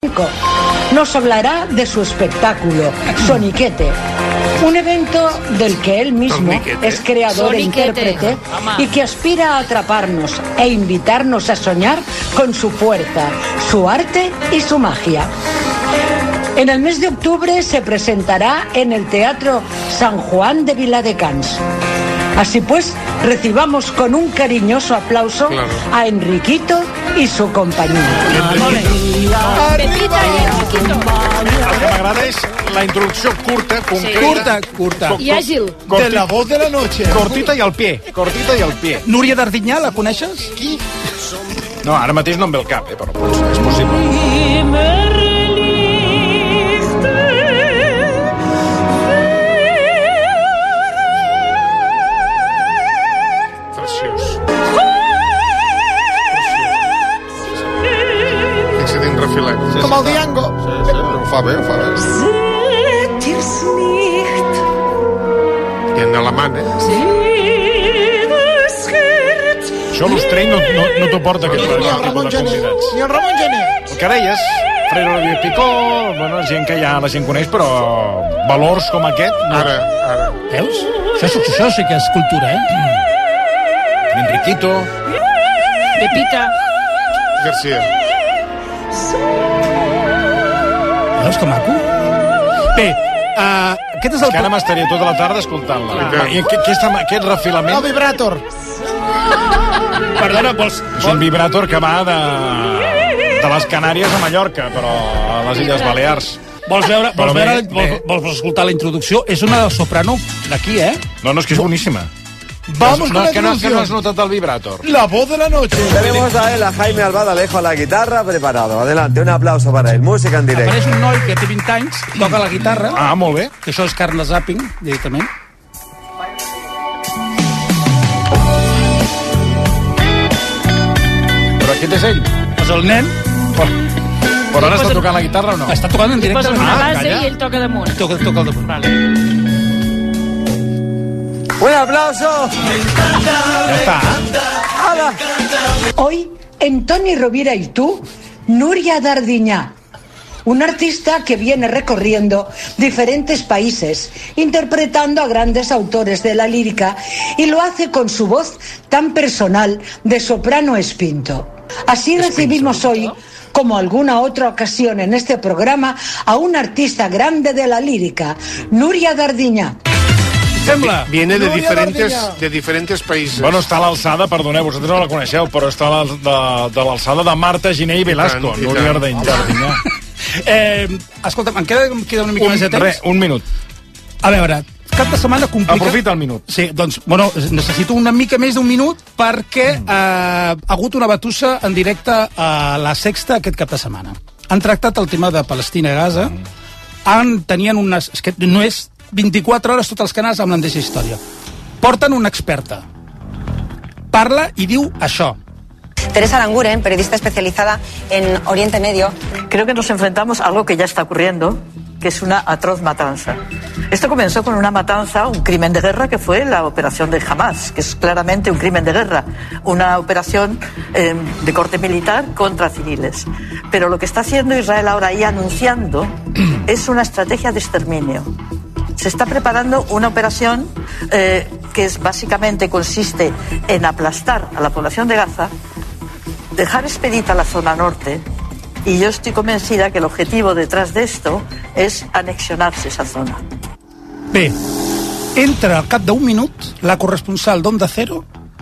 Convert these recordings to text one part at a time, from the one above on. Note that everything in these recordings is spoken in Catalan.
nos hablará de su espectáculo, Soniquete, un evento del que él mismo es creador e intérprete y que aspira a atraparnos e invitarnos a soñar con su fuerza, su arte y su magia. En el mes de octubre se presentará en el Teatro San Juan de Viladecans. Así pues, recibamos con un cariñoso aplauso a Enriquito y su compañía. Pepita i Enriquito. El que m'agrada és la introducció curta, concreta. Curta. I àgil. De la voz de la noche. Cortita i al pie. Cortita i al pie. Núria Dardinyà, la coneixes? Qui? No, ara mateix no em ve el cap, però és possible. Com el Diango. Ho fa bé, ho fa bé. I en alemany, Sí. Això l'Ostrell no t'ho porta aquest Ni el Ramon Gené. Ni el Ramon Gené. El que deies, Freire Oliver Picó, bueno, gent que ja la gent coneix, però valors com aquest... No. ara. Veus? Això sí que és cultura, Enriquito. Pepita. García. Veus que maco? Bé, aquest és el... Que ara m'estaria tota la tarda escoltant-la. I aquest refilament... El vibrator. Perdona, vols... És un vibrator que va de les Canàries a Mallorca, però a les Illes Balears. Vols escoltar la introducció? És una soprano d'aquí, No, és que és boníssima. Vamos con la que no introducción. has notat el vibrator. La voz de la noche. Tenemos a él, a Jaime Albadalejo, a la guitarra, preparado. Adelante, un aplauso para él. Música en directo. Apareix un noi que té 20 anys, toca la guitarra. Ah, molt bé. Que això és carn de zapping, directament. Però aquest és ell. És el nen. Però ara està tocant la guitarra o no? Està tocant en directe. Posa una base calla. i ell toca damunt. Toca el damunt. Vale. Un aplauso. Ja està. Hoy, en Toni Rovira y tú, Núria Dardinyà, un artista que viene recorriendo diferentes países, interpretando a grandes autores de la lírica, y lo hace con su voz tan personal de soprano espinto. Así recibimos hoy, como alguna otra ocasión en este programa, a un artista grande de la lírica, Núria Dardinyà. Sembla. Viene de diferentes países. Bueno, està a l'alçada, perdoneu, vosaltres no la coneixeu, però està de l'alçada de Marta Giné i Velasco. Núria Dardinyà. Escolta'm, em queda una mica més de temps? Un minut. A veure, cap de setmana complica... Aprofita el minut. Sí, doncs, bueno, necessito una mica més d'un minut perquè ha hagut una batussa en directe a La Sexta aquest cap de setmana. Han tractat el tema de Palestina i Gaza, tenien unes... És que no és 24 hores tots els canals amb la mateixa història. Porten una experta. Parla i diu això. Teresa Aranguren, periodista especializada en Oriente Medio. Creo que nos enfrentamos a algo que ya está ocurriendo, que es una atroz matanza. Esto comenzó con una matanza, un crimen de guerra, que fue la operación de Hamas, que es claramente un crimen de guerra, una operación de corte militar contra civiles. Pero lo que está haciendo Israel ahora y anunciando es una estrategia de exterminio. Se está preparando una operación que básicamente consiste en aplastar a la población de Gaza, dejar expedita la zona norte, y yo estoy convencida que el objetivo detrás de esto es anexionarse esa zona. Bé, entra al cap d'un minut la corresponsal d'Onda Cero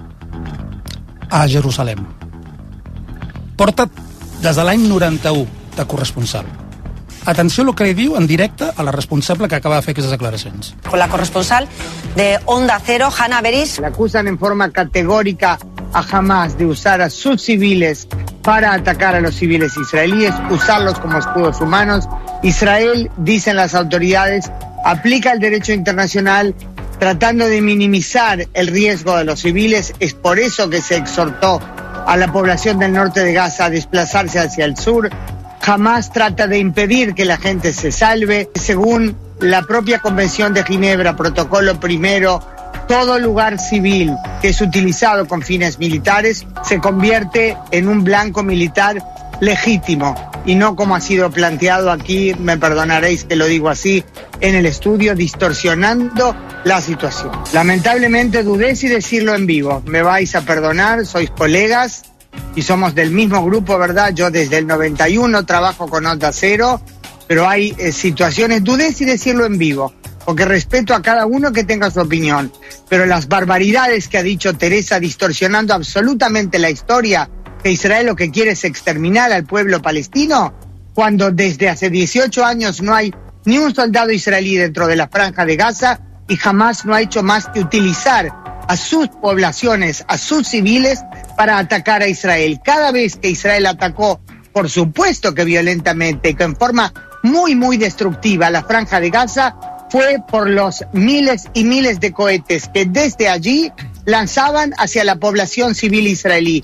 a Jerusalem. Porta des de l'any 91 de corresponsal. Atenció a lo que li diu en directe a la responsable que acaba de fer aquestes declaracions. Con la corresponsal de Onda Cero, Hannah Beris. La acusan en forma categórica a Hamas de usar a sus civiles para atacar a los civiles israelíes, usarlos como escudos humanos. Israel, dicen las autoridades, aplica el derecho internacional tratando de minimizar el riesgo de los civiles. Es por eso que se exhortó a la población del norte de Gaza a desplazarse hacia el sur. Hamas trata de impedir que la gente se salve. Según la propia Convención de Ginebra, protocolo primero, todo lugar civil que es utilizado con fines militares se convierte en un blanco militar. legítimo y no como ha sido planteado aquí, me perdonaréis que lo digo así, en el estudio, distorsionando la situación. Lamentablemente dudé si decirlo en vivo. Me vais a perdonar, sois colegas y somos del mismo grupo, ¿verdad? Yo desde el 91 trabajo con Onda Cero, pero hay situaciones, dudé si decirlo en vivo, porque respeto a cada uno que tenga su opinión, pero las barbaridades que ha dicho Teresa, distorsionando absolutamente la historia, que Israel lo que quiere es exterminar al pueblo palestino, cuando desde hace 18 años no hay ni un soldado israelí dentro de la franja de Gaza y jamás no ha hecho más que utilizar a sus poblaciones, a sus civiles, para atacar a Israel. Cada vez que Israel atacó, por supuesto que violentamente, que en forma muy, muy destructiva, la franja de Gaza, fue por los miles y miles de cohetes que desde allí lanzaban hacia la población civil israelí.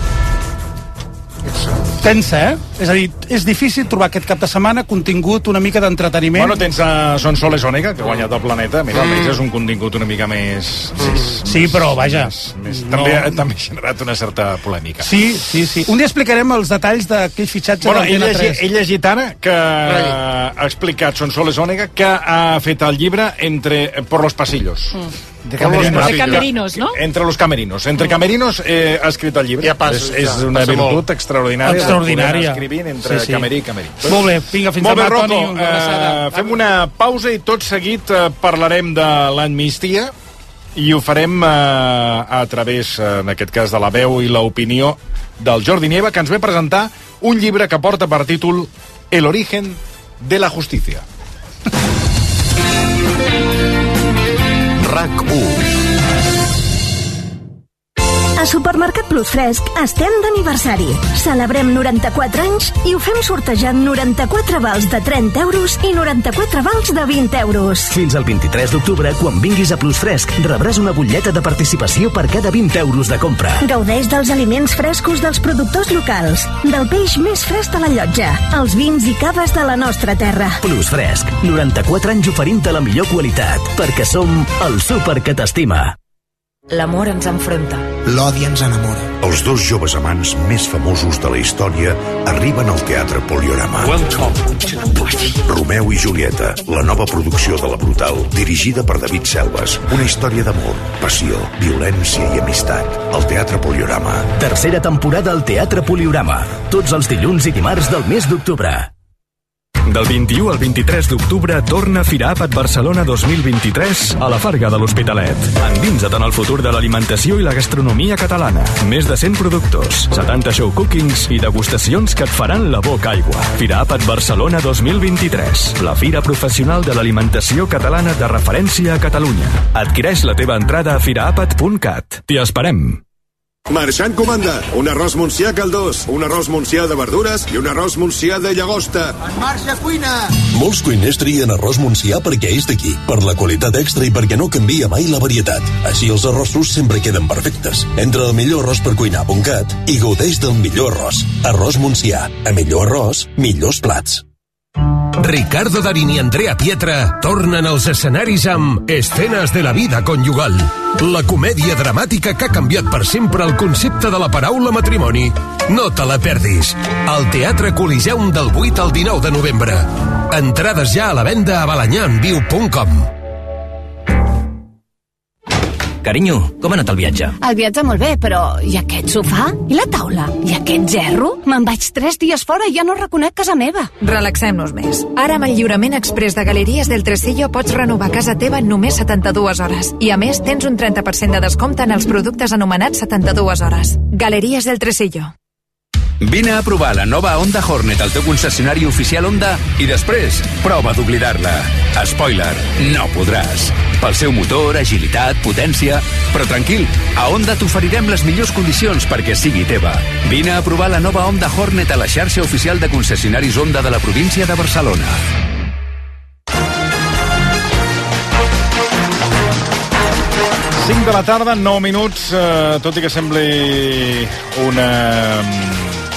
Tensa, És a dir, és difícil trobar aquest cap de setmana contingut una mica d'entreteniment. Bueno, tens Sonsoles Onega, que ha guanyat el Planeta. Mira, almenys és un contingut una mica més... Sí, però, vaja... També ha generat una certa polèmica. Sí. Un dia explicarem els detalls d'aquell fitxatge d'Antena 3. He llegit ara que ha explicat Sonsoles Onega que ha fet el llibre Por los pasillos. De camerinos, ¿no? Entre los camerinos. Entre camerinos ha escrit el llibre. És una virtut extraordinària. Extraordinària. Escrivint entre camerí i camerí. Molt bé, vinga, fins demà, Toni. Fem una pausa i tot seguit parlarem de l'amnistia i ho farem a través, en aquest cas, de la veu i l'opinió del Jordi Nieva, que ens ve presentar un llibre que porta per títol El origen de la justicia. RAC1. A Supermercat Plus Fresc estem d'aniversari. Celebrem 94 anys i ho fem sortejant 94 vals de 30 euros i 94 vals de 20 euros. Fins al 23 d'octubre, quan vinguis a Plus Fresc, rebràs una butlleta de participació per cada 20 euros de compra. Gaudeix dels aliments frescos dels productors locals, del peix més fresc de la llotja, els vins i caves de la nostra terra. Plus Fresc, 94 anys oferint-te la millor qualitat, perquè som el súper que t'estima. L'amor ens enfronta. L'odi ens enamora. Els dos joves amants més famosos de la història arriben al Teatre Poliorama. Romeu i Julieta, la nova producció de La Brutal, dirigida per David Selves. Una història d'amor, passió, violència i amistat. Al Teatre Poliorama. Tercera temporada al Teatre Poliorama. Tots els dilluns i dimarts del mes d'octubre. Del 21 al 23 d'octubre torna Fira Àpat Barcelona 2023 a la Farga de l'Hospitalet. Endinsa't en el futur de l'alimentació i la gastronomia catalana. Més de 100 productors, 70 show cookings i degustacions que et faran la boca aigua. Fira Àpat Barcelona 2023. La fira professional de l'alimentació catalana de referència a Catalunya. Adquireix la teva entrada a firaapat.cat. T'hi esperem. Marxant comanda, un arròs Montsià caldós, un arròs Montsià de verdures i un arròs Montsià de llagosta. En marxa, cuina! Molts cuiners trien arròs Montsià perquè és d'aquí, per la qualitat extra i perquè no canvia mai la varietat. Així els arrossos sempre queden perfectes. Entra al millorarròspercuinar.cat i gaudeix del millor arròs. Arròs Montsià. A millor arròs, millors plats. Ricardo Darín i Andrea Pietra tornen als escenaris amb Escenes de la vida conyugal, la comèdia dramàtica que ha canviat per sempre el concepte de la paraula matrimoni. No te la perdis. Al Teatre Coliseum del 8 al 19 de novembre. Entrades ja a la venda a balanyanviu.com. Carinyo, com ha anat el viatge? El viatge molt bé, però i aquest sofà? I la taula? I aquest gerro? Me'n vaig 3 dies fora i ja no reconec casa meva. Relaxem-nos més. Ara amb el lliurament express de Galeries del Tresillo pots renovar casa teva en només 72 hores. I a més tens un 30% de descompte en els productes anomenats 72 hores. Galeries del Tresillo. Vine a provar la nova Honda Hornet al teu concessionari oficial Honda i després prova d'oblidar-la. Spoiler, no podràs. Pel seu motor, agilitat, potència... Però tranquil, a Honda t'oferirem les millors condicions perquè sigui teva. Vine a provar la nova Honda Hornet a la xarxa oficial de concessionaris Honda de la província de Barcelona. De la tarda, 9 minuts, tot i que sembli una...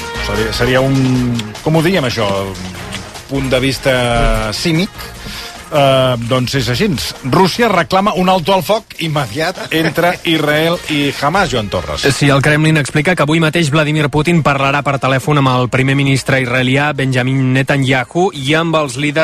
Seria un... Com ho diem, això? Un punt de vista cínic. Doncs és així. Rússia reclama un alto al foc immediat entre Israel i Hamas, Joan Torres. Sí, el Kremlin explica que avui mateix Vladimir Putin parlarà per telèfon amb el primer ministre israelià Benjamin Netanyahu i amb els líder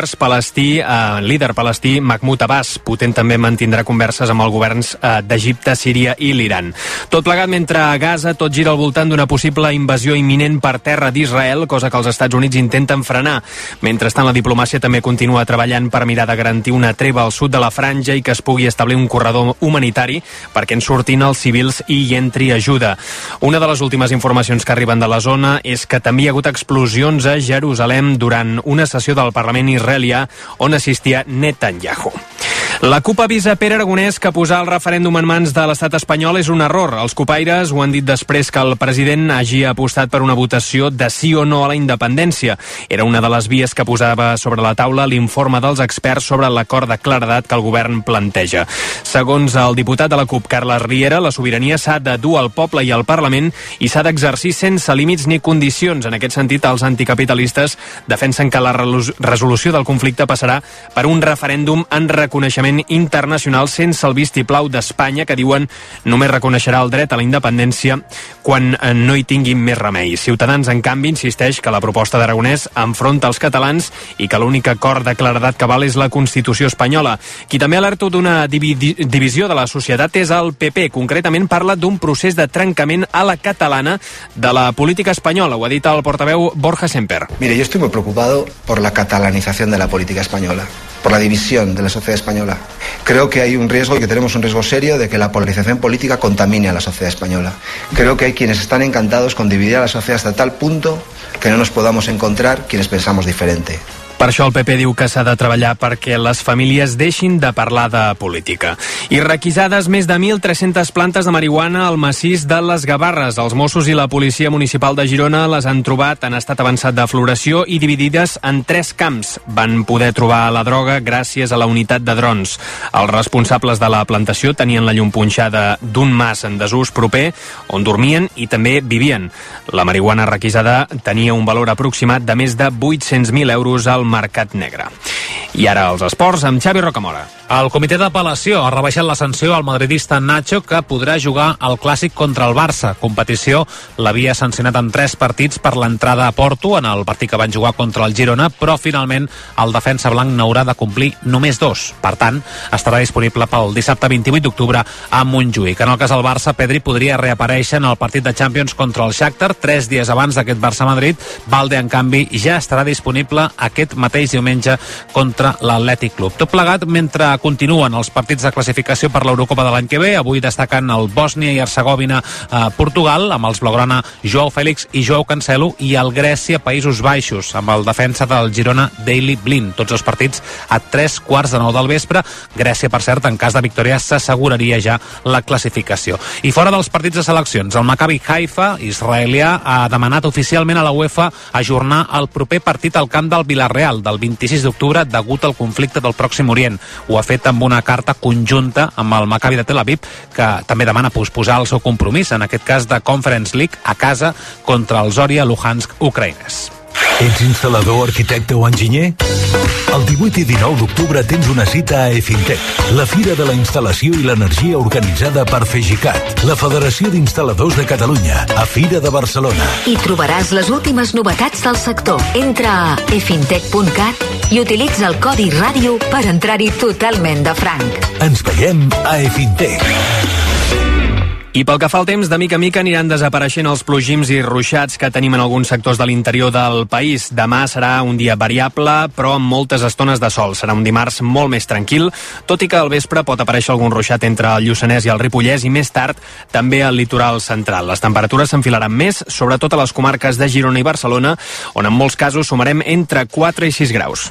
palestí Mahmoud Abbas. Putin també mantindrà converses amb els governs d'Egipte, Síria i l'Iran. Tot plegat mentre a Gaza tot gira al voltant d'una possible invasió imminent per terra d'Israel, cosa que els Estats Units intenten frenar. Mentrestant, la diplomàcia també continua treballant per mirar de garantir una treva al sud de la franja i que es pugui establir un corredor humanitari perquè en surtin els civils i hi entri ajuda. Una de les últimes informacions que arriben de la zona és que també hi ha hagut explosions a Jerusalem durant una sessió del Parlament israelià on assistia Netanyahu. La CUP avisa Pere Aragonès que posar el referèndum en mans de l'estat espanyol és un error. Els cupaires ho han dit després que el president hagi apostat per una votació de sí o no a la independència. Era una de les vies que posava sobre la taula l'informe dels experts sobre l'acord de claredat que el govern planteja. Segons el diputat de la CUP, Carles Riera, la sobirania s'ha de dur al poble i al Parlament i s'ha d'exercir sense límits ni condicions. En aquest sentit, els anticapitalistes defensen que la resolució del conflicte passarà per un referèndum en reconeixement internacional sense el vistiplau d'Espanya, que diuen només reconeixerà el dret a la independència quan no hi tinguin més remei. Ciutadans, en canvi, insisteix que la proposta d'Aragonès enfronta els catalans i que l'únic acord de claredat que val és la Constitució espanyola. Qui també alerta d'una divisió de la societat és el PP. Concretament parla d'un procés de trencament a la catalana de la política espanyola. Ho ha dit el portaveu Borja Semper. Mire, yo estoy muy preocupado por la catalanización de la política española, por la división de la sociedad española. Creo que hay un riesgo y que tenemos un riesgo serio de que la polarización política contamine a la sociedad española. Creo que hay quienes están encantados con dividir a la sociedad hasta tal punto que no nos podamos encontrar quienes pensamos diferente. Per això el PP diu que s'ha de treballar perquè les famílies deixin de parlar de política. I requisades més de 1.300 plantes de marihuana al massís de les Gavarres. Els Mossos i la Policia Municipal de Girona les han trobat en estat avançat de floració i dividides en 3 camps. Van poder trobar la droga gràcies a la unitat de drons. Els responsables de la plantació tenien la llum punxada d'un mas en desús proper on dormien i també vivien. La marihuana requisada tenia un valor aproximat de més de 800.000 euros al mercat negre. I ara els esports amb Xavi Rocamora. El comitè d'apel·lació ha rebaixat la sanció al madridista Nacho, que podrà jugar al Clàssic contra el Barça. Competició l'havia sancionat en 3 partits per l'entrada a Porto en el partit que van jugar contra el Girona, però finalment el defensa blanc n'haurà de complir només 2. Per tant, estarà disponible pel dissabte 28 d'octubre a Montjuïc. En el cas del Barça, Pedri podria reaparèixer en el partit de Champions contra el Shakhtar 3 dies abans d'aquest Barça-Madrid. Valde, en canvi, ja estarà disponible aquest mateix diumenge contra l'Atlètic Club. Tot plegat mentre continuen els partits de classificació per l'Eurocopa de l'any que ve, avui destacant el Bòsnia i Hercegovina Portugal, amb els blaugrana Joao Fèlix i Joao Cancelo, i el Grècia Països Baixos, amb el defensa del Girona Daley Blind. Tots els partits a 3:15 del vespre. Grècia, per cert, en cas de victòria s'asseguraria ja la classificació. I fora dels partits de seleccions, el Maccabi Haifa, israelià, ha demanat oficialment a la UEFA ajornar el proper partit al camp del Villarreal del 26 d'octubre degut al conflicte del Pròxim Orient. Ho ha fet amb una carta conjunta amb el Maccabi de Tel Aviv, que també demana posposar el seu compromís, en aquest cas de Conference League, a casa contra el Zorya Luhansk ucraïnès. Ets instal·lador, arquitecte o enginyer? El 18 i 19 d'octubre tens una cita a EFINTEC, la Fira de la Instal·lació i l'Energia organitzada per FEGICAT, la Federació d'Instal·ladors de Catalunya, a Fira de Barcelona. Hi trobaràs les últimes novetats del sector. Entra a efintec.cat i utilitza el codi ràdio per entrar-hi totalment de franc. Ens veiem a EFINTEC. I pel que fa al temps, de mica en mica aniran desapareixent els plogims i ruixats que tenim en alguns sectors de l'interior del país. Demà serà un dia variable, però amb moltes estones de sol. Serà un dimarts molt més tranquil, tot i que al vespre pot aparèixer algun ruixat entre el Lluçanès i el Ripollès i més tard també al litoral central. Les temperatures s'enfilaran més, sobretot a les comarques de Girona i Barcelona, on en molts casos sumarem entre 4 i 6 graus.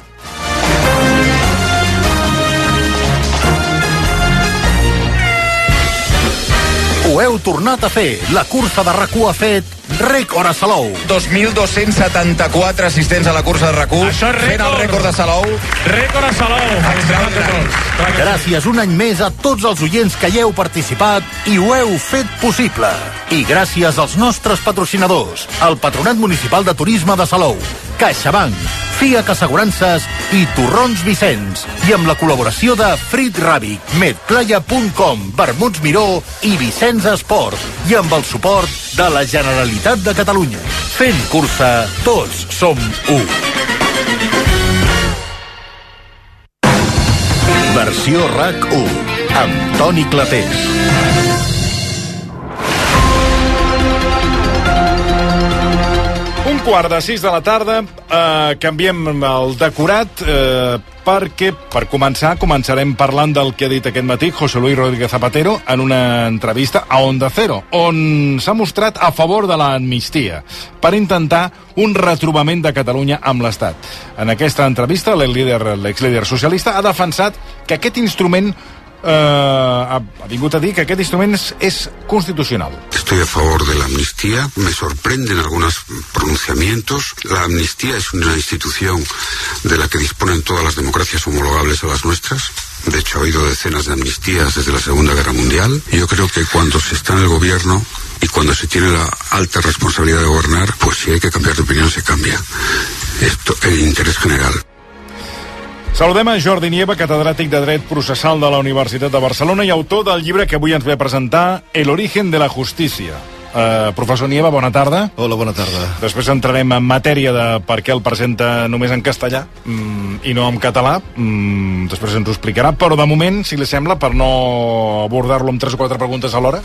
Ho heu tornat a fer. La cursa de RAC1 ha fet rècord a Salou. 2.274 assistents a la cursa de RAC1. Això és rècord. Fent el rècord de Salou. Rècord a Salou. Extraordinari. Gràcies un any més a tots els oients que hi heu participat i ho heu fet possible. I gràcies als nostres patrocinadors, el Patronat Municipal de Turisme de Salou, CaixaBank, FIAC Assegurances i Torrons Vicenç. I amb la col·laboració de Frit Ràbic, Medplaya.com, Vermuts Miró i Vicenç Esport. I amb el suport de la Generalitat de Catalunya. Fent cursa, tots som u. Versió RAC1 amb Toni Clapés. Un quart de 6 de la tarda, canviem el decorat perquè, per començarem parlant del que ha dit aquest matí José Luis Rodríguez Zapatero en una entrevista a Onda Cero, on s'ha mostrat a favor de l'amnistia per intentar un retrobament de Catalunya amb l'Estat. En aquesta entrevista, l'exlíder socialista ha defensat que aquest instrument ha vingut a dir que aquest instrument es constitucional. Estoy a favor de la amnistía. Me sorprenden algunos pronunciamientos. La amnistía es una institución de la que disponen todas las democracias homologables a las nuestras. De hecho, ha habido decenas de amnistías desde la Segunda Guerra Mundial. Yo creo que cuando se está en el gobierno y cuando se tiene la alta responsabilidad de gobernar, pues si hay que cambiar de opinión, se cambia. Esto es el interés general. Saludem a Jordi Nieva, catedràtic de Dret Processal de la Universitat de Barcelona i autor del llibre que avui ens ve a presentar, El origen de la justicia. Professor Nieva, bona tarda. Hola, bona tarda. Després entrarem en matèria de per què el presenta només en castellà i no en català. Després ens ho explicarà, però de moment, si li sembla, per no abordar-lo amb 3 o 4 preguntes alhora,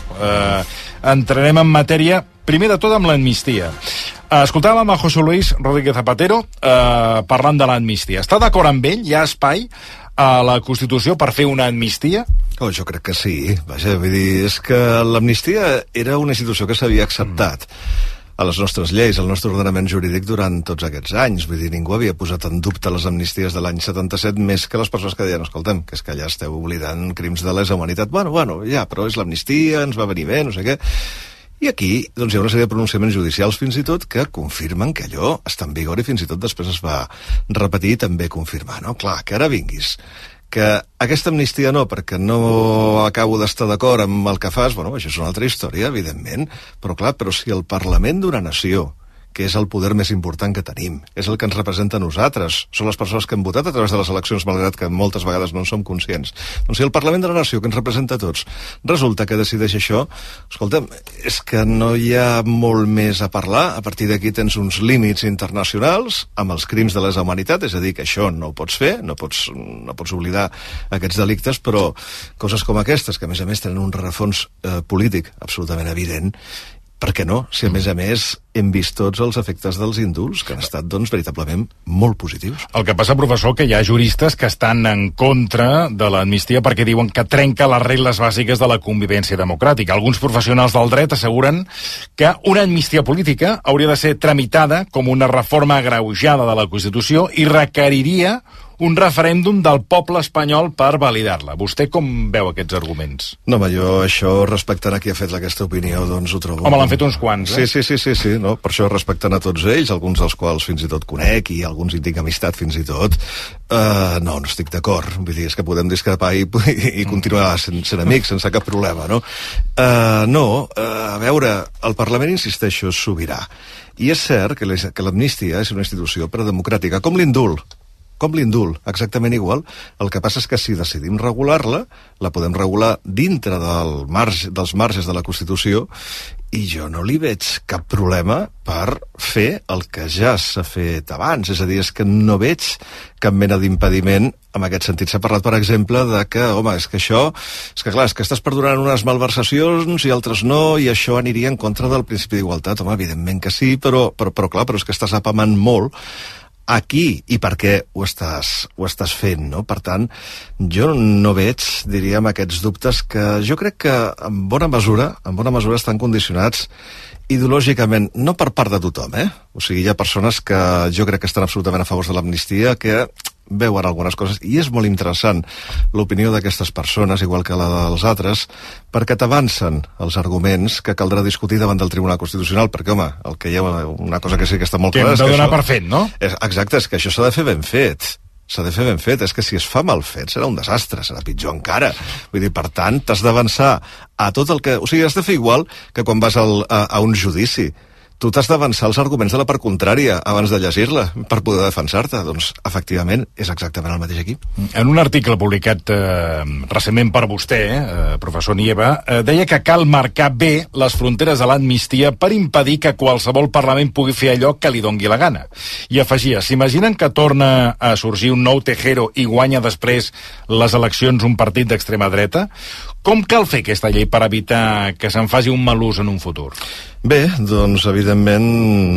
entrarem en matèria, primer de tot, amb l'amnistia. Escoltàvem a José Luis Rodríguez Zapatero parlant de l'amnistia. Està d'acord amb ell? Hi ha espai a la Constitució per fer una amnistia? Oh, jo crec que sí. Vaja, vull dir, és que l'amnistia era una institució que s'havia acceptat a les nostres lleis, al nostre ordenament jurídic durant tots aquests anys. Vull dir, ningú havia posat en dubte les amnisties de l'any 77 més que les persones que deien, escolta'm, que és que allà esteu oblidant crims de lesa humanitat. Bueno, ja, però és l'amnistia, ens va venir bé, no sé què. I aquí doncs, hi ha una sèrie de pronunciaments judicials fins i tot que confirmen que allò està en vigor i fins i tot després es va repetir i també confirmar, no? Clar, que ara vinguis que aquesta amnistia no, perquè no acabo d'estar d'acord amb el que fas, bueno, això és una altra història, evidentment, però clar, però si el Parlament d'una nació, que és el poder més important que tenim, és el que ens representa a nosaltres, són les persones que hem votat a través de les eleccions, malgrat que moltes vegades no en som conscients. Doncs si el Parlament de la Nació, que ens representa a tots, resulta que decideix això, escolta'm, és que no hi ha molt més a parlar, a partir d'aquí tens uns límits internacionals amb els crims de lesa humanitat, és a dir, que això no ho pots fer, no pots oblidar aquests delictes, però coses com aquestes, que a més tenen un rerefons polític absolutament evident, per què no? Si a més hem vist tots els efectes dels indults, que han estat, doncs, veritablement molt positius. El que passa, professor, que hi ha juristes que estan en contra de l'amnistia perquè diuen que trenca les regles bàsiques de la convivència democràtica. Alguns professionals del dret asseguren que una amnistia política hauria de ser tramitada com una reforma agreujada de la Constitució i requeriria un referèndum del poble espanyol per validar-la. Vostè com veu aquests arguments? No, home, jo això, respectant a qui ha fet aquesta opinió, doncs ho trobo... Home, l'han fet uns quants, eh? Sí, no? Per això respectant a tots ells, alguns dels quals fins i tot conec i alguns hi tinc amistat fins i tot, no estic d'acord. Vull dir, és que podem discrepar i continuar sent amics sense cap problema, no? A veure, el Parlament, insisteixo, és sobirà. I és cert que l'amnistia és una institució predemocràtica, com l'indult, exactament igual. El que passa és que si decidim regular-la, la podem regular dintre dels marges de la Constitució i jo no li veig cap problema per fer el que ja s'ha fet abans. És a dir, és que no veig cap mena d'impediment. En aquest sentit s'ha parlat, per exemple, de que, home, és que estàs perdonant unes malversacions i altres no, i això aniria en contra del principi d'igualtat. Home, evidentment que sí, però és que estàs apamant molt aquí i per què ho estàs fent, no? Per tant, jo no veig, diríem, aquests dubtes que jo crec que en bona mesura estan condicionats ideològicament, no per part de tothom, O sigui, hi ha persones que jo crec que estan absolutament a favor de l'amnistia, que veuen algunes coses, i és molt interessant l'opinió d'aquestes persones, igual que la dels altres, perquè t'avancen els arguments que caldrà discutir davant del Tribunal Constitucional, perquè, home, el que hi ha una cosa que sí que està molt clara... Que hem de donar per fet, no? Exacte, és que això s'ha de fer ben fet. És que si es fa mal fet serà un desastre, serà pitjor encara. Vull dir, per tant, t'has d'avançar a tot el que... O sigui, has de fer igual que quan vas a un judici. tu t'has d'avançar els arguments de la part contrària abans de llegir-la per poder defensar-te. Doncs, efectivament, és exactament el mateix aquí. En un article publicat recentment per vostè, professor Nieva, deia que cal marcar bé les fronteres de l'amnistia per impedir que qualsevol parlament pugui fer allò que li dongui la gana. I afegia, s'imaginen que torna a sorgir un nou Tejero i guanya després les eleccions un partit d'extrema dreta? Com cal fer aquesta llei per evitar que se'n faci un mal ús en un futur? Bé, doncs, evidentment,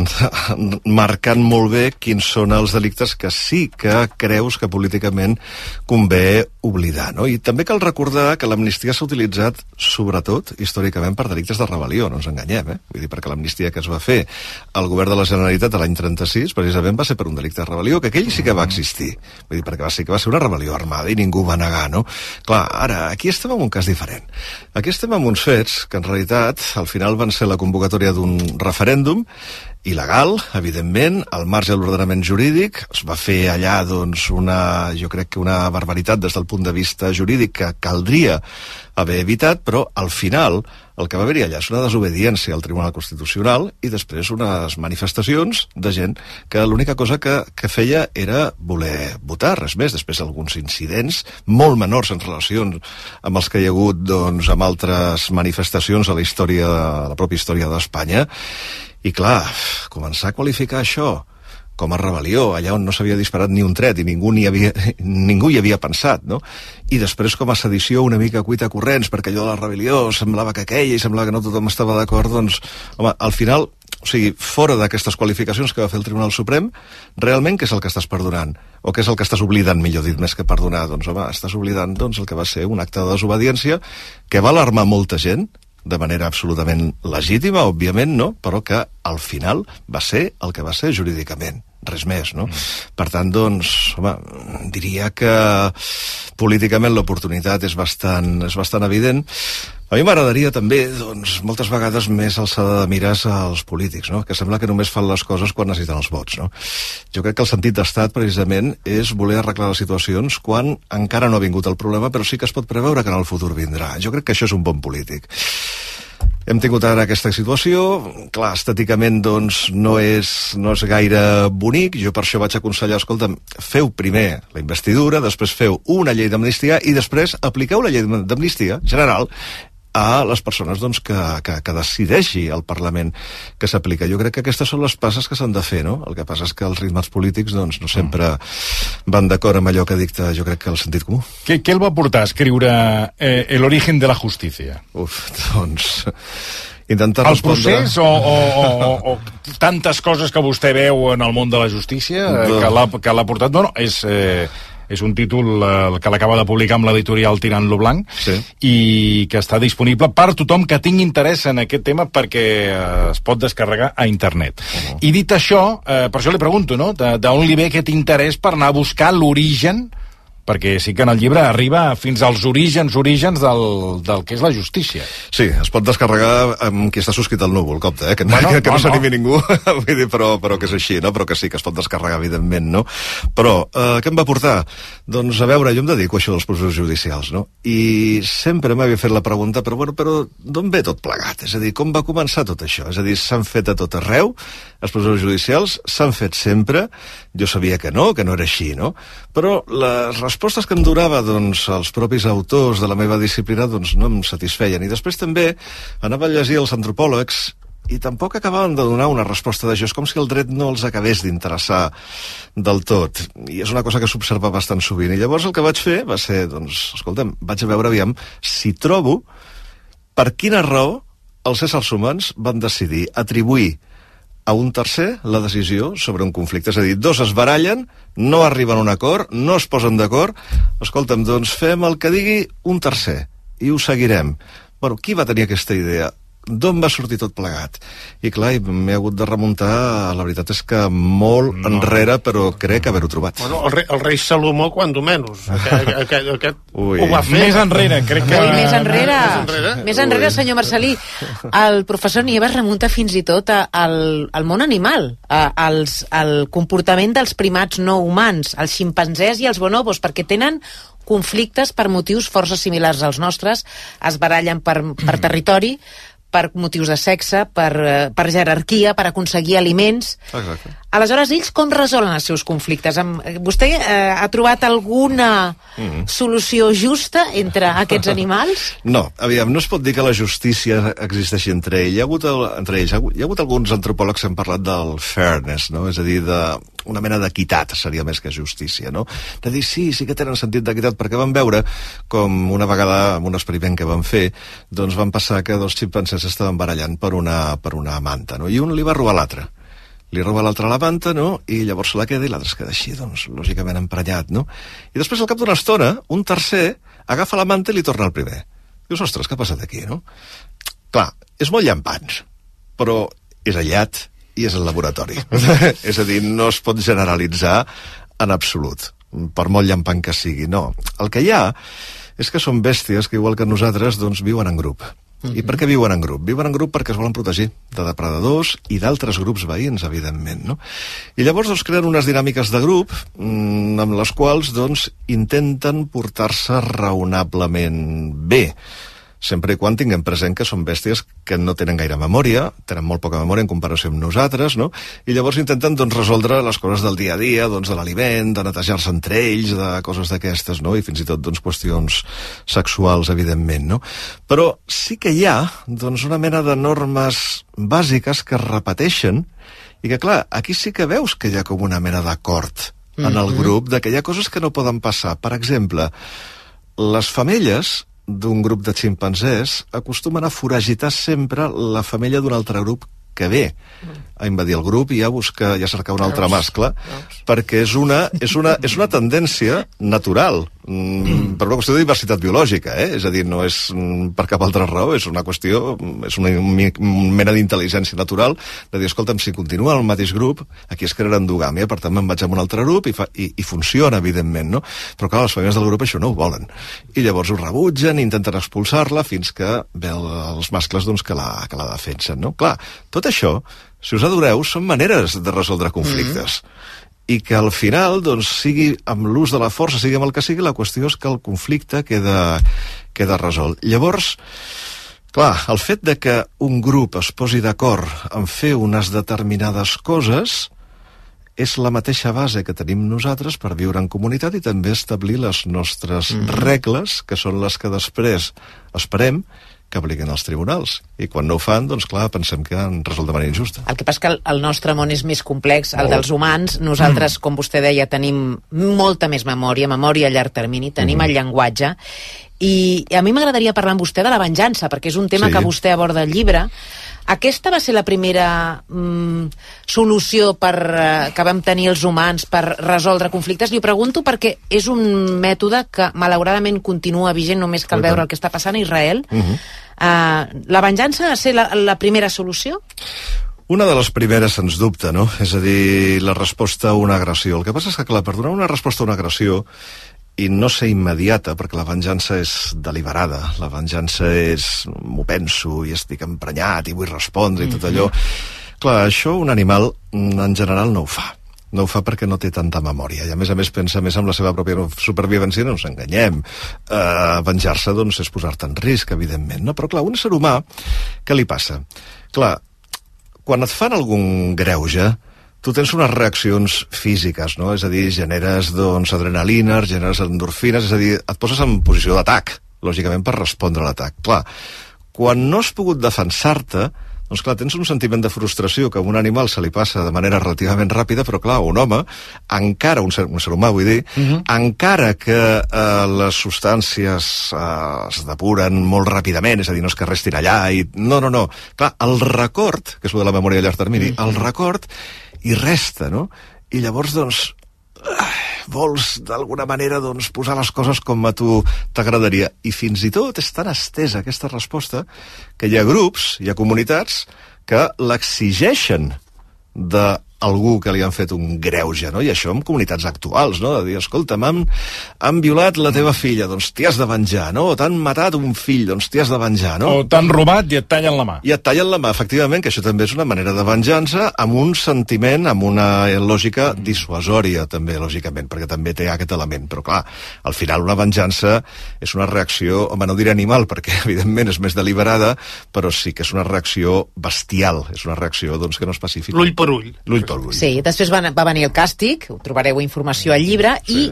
marcant molt bé quins són els delictes que sí que creus que políticament convé oblidar, no? I també cal recordar que l'amnistia s'ha utilitzat, sobretot, històricament, per delictes de rebel·lió, no ens enganyem, Vull dir, perquè l'amnistia que es va fer al govern de la Generalitat l'any 36, precisament va ser per un delicte de rebel·lió, que aquell sí que va existir. Vull dir, perquè va ser una rebel·lió armada i ningú va negar, no? Clar, ara, aquí estem en un cas diferent. Aquí estem amb uns fets que, en realitat, al final van ser la convocatòria d'un referèndum il·legal, evidentment, al marge de l'ordenament jurídic. Es va fer allà, doncs, jo crec que una barbaritat des del punt de vista jurídic que caldria haver evitat, però al final el que va haver-hi allà és una desobediència al Tribunal Constitucional i després unes manifestacions de gent que l'única cosa que feia era voler votar, res més. Després alguns incidents molt menors en relació amb els que hi ha hagut, doncs, amb altres manifestacions a la pròpia història d'Espanya. I clar, començar a qualificar això com a rebel·lió, allà on no s'havia disparat ni un tret i ningú hi havia pensat, no? I després com a sedició una mica cuita corrents, perquè allò de la rebel·lió semblava que aquella i semblava que no tothom estava d'acord, doncs, home, al final, o sigui, fora d'aquestes qualificacions que va fer el Tribunal Suprem, realment què és el que estàs perdonant? O què és el que estàs oblidant, millor dit, més que perdonar? Doncs, home, estàs oblidant, doncs, el que va ser un acte de desobediència que va alarmar molta gent, de manera absolutament legítima, òbviament, no? Però que al final va ser el que va ser jurídicament, res més, no? Per tant, doncs, home, diria que políticament l'oportunitat és bastant evident. A mi m'agradaria també, doncs, moltes vegades més alçada de mires als polítics, no? Que sembla que només fan les coses quan necessiten els vots, no? Jo crec que el sentit d'estat, precisament, és voler arreglar les situacions quan encara no ha vingut el problema, però sí que es pot preveure que en el futur vindrà. Jo crec que això és un bon polític. Hem tingut ara aquesta situació, clar, estèticament doncs no és gaire bonic, jo per això vaig aconsellar, escolta'm, feu primer la investidura, després feu una llei d'amnistia i després apliqueu la llei d'amnistia general a les persones doncs, que decideixi el Parlament que s'aplica. Jo crec que aquestes són les passes que s'han de fer, no? El que passa és que els ritmes polítics doncs, no sempre van d'acord amb allò que dicta, jo crec que el sentit comú. Què el va portar a escriure El origen de la justicia? Doncs intentar respondre... El procés o tantes coses que vostè veu en el món de la justícia que l'ha portat? No, és un títol que l'acaba de publicar amb l'editorial Tirant-lo Blanc, sí, i que està disponible per tothom que tingui interès en aquest tema perquè es pot descarregar a internet. I dit això, per això li pregunto, no? D'on li ve aquest interès per anar a buscar l'origen, perquè sí que en el llibre arriba fins als orígens del que és la justícia. Sí, es pot descarregar amb qui està subscrit al núvol, compte, que no s'animi ningú, vull dir, però que és així, no? Però que sí que es pot descarregar, evidentment, no? Però, què em va portar? Doncs, a veure, jo em dedico a això dels processos judicials, no? I sempre m'havia fet la pregunta, però d'on ve tot plegat? És a dir, com va començar tot això? És a dir, s'han fet a tot arreu, els processos judicials s'han fet sempre, jo sabia que no era així, no? Però les respostes que em donava doncs, els propis autors de la meva disciplina doncs, no em satisfeien. I després també anava a llegir els antropòlegs i tampoc acabaven de donar una resposta d'això. És com si el dret no els acabés d'interessar del tot. I és una cosa que s'observa bastant sovint. I llavors el que vaig fer va ser, doncs, escolta'm, vaig a veure, aviam, si trobo per quina raó els éssers humans van decidir atribuir a un tercer la decisió sobre un conflicte. És a dir, dos es barallen, no arriben a un acord, no es posen d'acord. Escolta'm, doncs fem el que digui un tercer i ho seguirem. Bueno, qui va tenir aquesta idea? D'on va sortir tot plegat? I clar, m'he hagut de remuntar, la veritat és que molt enrere, però crec haver-ho trobat. Bueno, el rei Salomó, quan do menys. Aquest ho va fer. Més enrere, crec que... Més enrere, senyor Marcelí. El professor Nieves remunta fins i tot al món animal, al comportament dels primats no humans, els ximpanzés i els bonobos, perquè tenen conflictes per motius força similars als nostres, es barallen per territori, per motius de sexe, per jerarquia, per aconseguir aliments. Exacte. Aleshores, ells com resolen els seus conflictes? Vostè ha trobat alguna solució justa entre aquests animals? No, aviam, no es pot dir que la justícia existeixi entre ells. Hi ha hagut alguns antropòlegs que han parlat del fairness, no? És a dir, una mena d'equitat seria més que justícia, no? De dir, sí que tenen sentit d'equitat, perquè van veure com una vegada, en un experiment que van fer, doncs van passar que dos ximpanzés estaven barallant per una manta, no? I un li va robar l'altre. Li roba l'altre la manta, no? I llavors se la queda i l'altre es queda així, doncs, lògicament emprenyat, no? I després, al cap d'una estona, un tercer agafa la manta i li torna al primer. Dius, ostres, què ha passat aquí, no? Clar, és molt llampant, però és aïllat i és el laboratori. És a dir, no es pot generalitzar en absolut, per molt llampant que sigui, no. El que hi ha és que són bèsties que, igual que nosaltres, doncs viuen en grup. I per què viuen en grup? Viuen en grup perquè es volen protegir de depredadors i d'altres grups veïns, evidentment, no? I llavors doncs, creen unes dinàmiques de grup amb les quals doncs, intenten portar-se raonablement bé, sempre i quan tinguem present que són bèsties que no tenen gaire memòria, tenen molt poca memòria en comparació amb nosaltres, no? I llavors intenten doncs, resoldre les coses del dia a dia, doncs, de l'aliment, de netejar-se entre ells, de coses d'aquestes, no? I fins i tot doncs, qüestions sexuals, evidentment, no? Però sí que hi ha doncs, una mena de normes bàsiques que es repeteixen i que, clar, aquí sí que veus que hi ha com una mena d'acord en el grup, de que hi ha coses que no poden passar. Per exemple, les femelles d'un grup de ximpanzés acostumen a foragitar sempre la femella d'un altre grup que ve a invadir el grup i a cercar un altre mascle, perquè és una tendència natural, per una qüestió de diversitat biològica, és a dir, no és per cap altra raó, és una qüestió, és una mena d'intel·ligència natural, de dir, escolta'm, si continua el mateix grup, aquí es crearà endogàmia, per tant me'n vaig a un altre grup i funciona, evidentment, no? Però clar, les femelles del grup això no ho volen, i llavors ho rebutgen, intenten expulsar-la fins que ve els mascles doncs, que la defensen, no? Clar, tot això, si us adoreu, són maneres de resoldre conflictes. I que al final, doncs, sigui amb l'ús de la força, sigui amb el que sigui, la qüestió és que el conflicte queda resolt. Llavors, clar, el fet de que un grup es posi d'acord en fer unes determinades coses és la mateixa base que tenim nosaltres per viure en comunitat i també establir les nostres regles, que són les que després esperem que apliquen els tribunals. I quan no ho fan, doncs clar, pensem que han resolt de manera injusta. El que passa que el nostre món és més complex, el dels humans. Nosaltres, com vostè deia, tenim molta més memòria a llarg termini, tenim el llenguatge, i a mi m'agradaria parlar amb vostè de la venjança, perquè és un tema que vostè aborda al llibre. Aquesta va ser la primera solució que vam tenir els humans per resoldre conflictes? Li ho pregunto perquè és un mètode que malauradament continua vigent, només cal veure el que està passant a Israel. La venjança va ser la primera solució? Una de les primeres, sens dubte, no? És a dir, la resposta a una agressió. El que passa és que, clar, per donar una resposta a una agressió i no ser immediata, perquè la venjança és deliberada, la venjança és m'ho penso i estic emprenyat i vull respondre i tot allò. Clar, això un animal en general no ho fa. No ho fa perquè no té tanta memòria i a més pensa més en la seva pròpia supervivència, no ens enganyem. Venjar-se, doncs, és posar-te en risc, evidentment, no? Però clar, un ésser humà, què li passa? Clar, quan et fan algun greuge, tu tens unes reaccions físiques, no? És a dir, generes, doncs, adrenalines, generes endorfines, és a dir, et poses en posició d'atac, lògicament, per respondre a l'atac. Clar, quan no has pogut defensar-te, doncs clar, tens un sentiment de frustració que a un animal se li passa de manera relativament ràpida, però clar, un home, encara, un ser humà, vull dir, encara que les substàncies es depuren molt ràpidament, és a dir, no és que restin allà, i no. Clar, el record, que és el de la memòria a llarg termini, el record hi resta, no? I llavors, doncs, vols d'alguna manera doncs, posar les coses com a tu t'agradaria. I fins i tot és tan estesa aquesta resposta que hi ha grups, hi ha comunitats que l'exigeixen de algú que li han fet un greuge, no? I això en comunitats actuals, no? De dir, escolta, han violat la teva filla, doncs t'hi has de venjar, no? O t'han matat un fill, doncs t'hi has de venjar, no? O t'han robat i et tallen la mà. I et tallen la mà, efectivament, que això també és una manera de venjança amb un sentiment, amb una lògica dissuasòria, també, lògicament, perquè també té aquest element. Però, clar, al final una venjança és una reacció, home, no diré animal, perquè evidentment és més deliberada, però sí que és una reacció bestial, és una reacció, doncs, que no és pacífica. L'ull per ull. Sí, després va venir el càstig, ho trobareu informació al llibre, i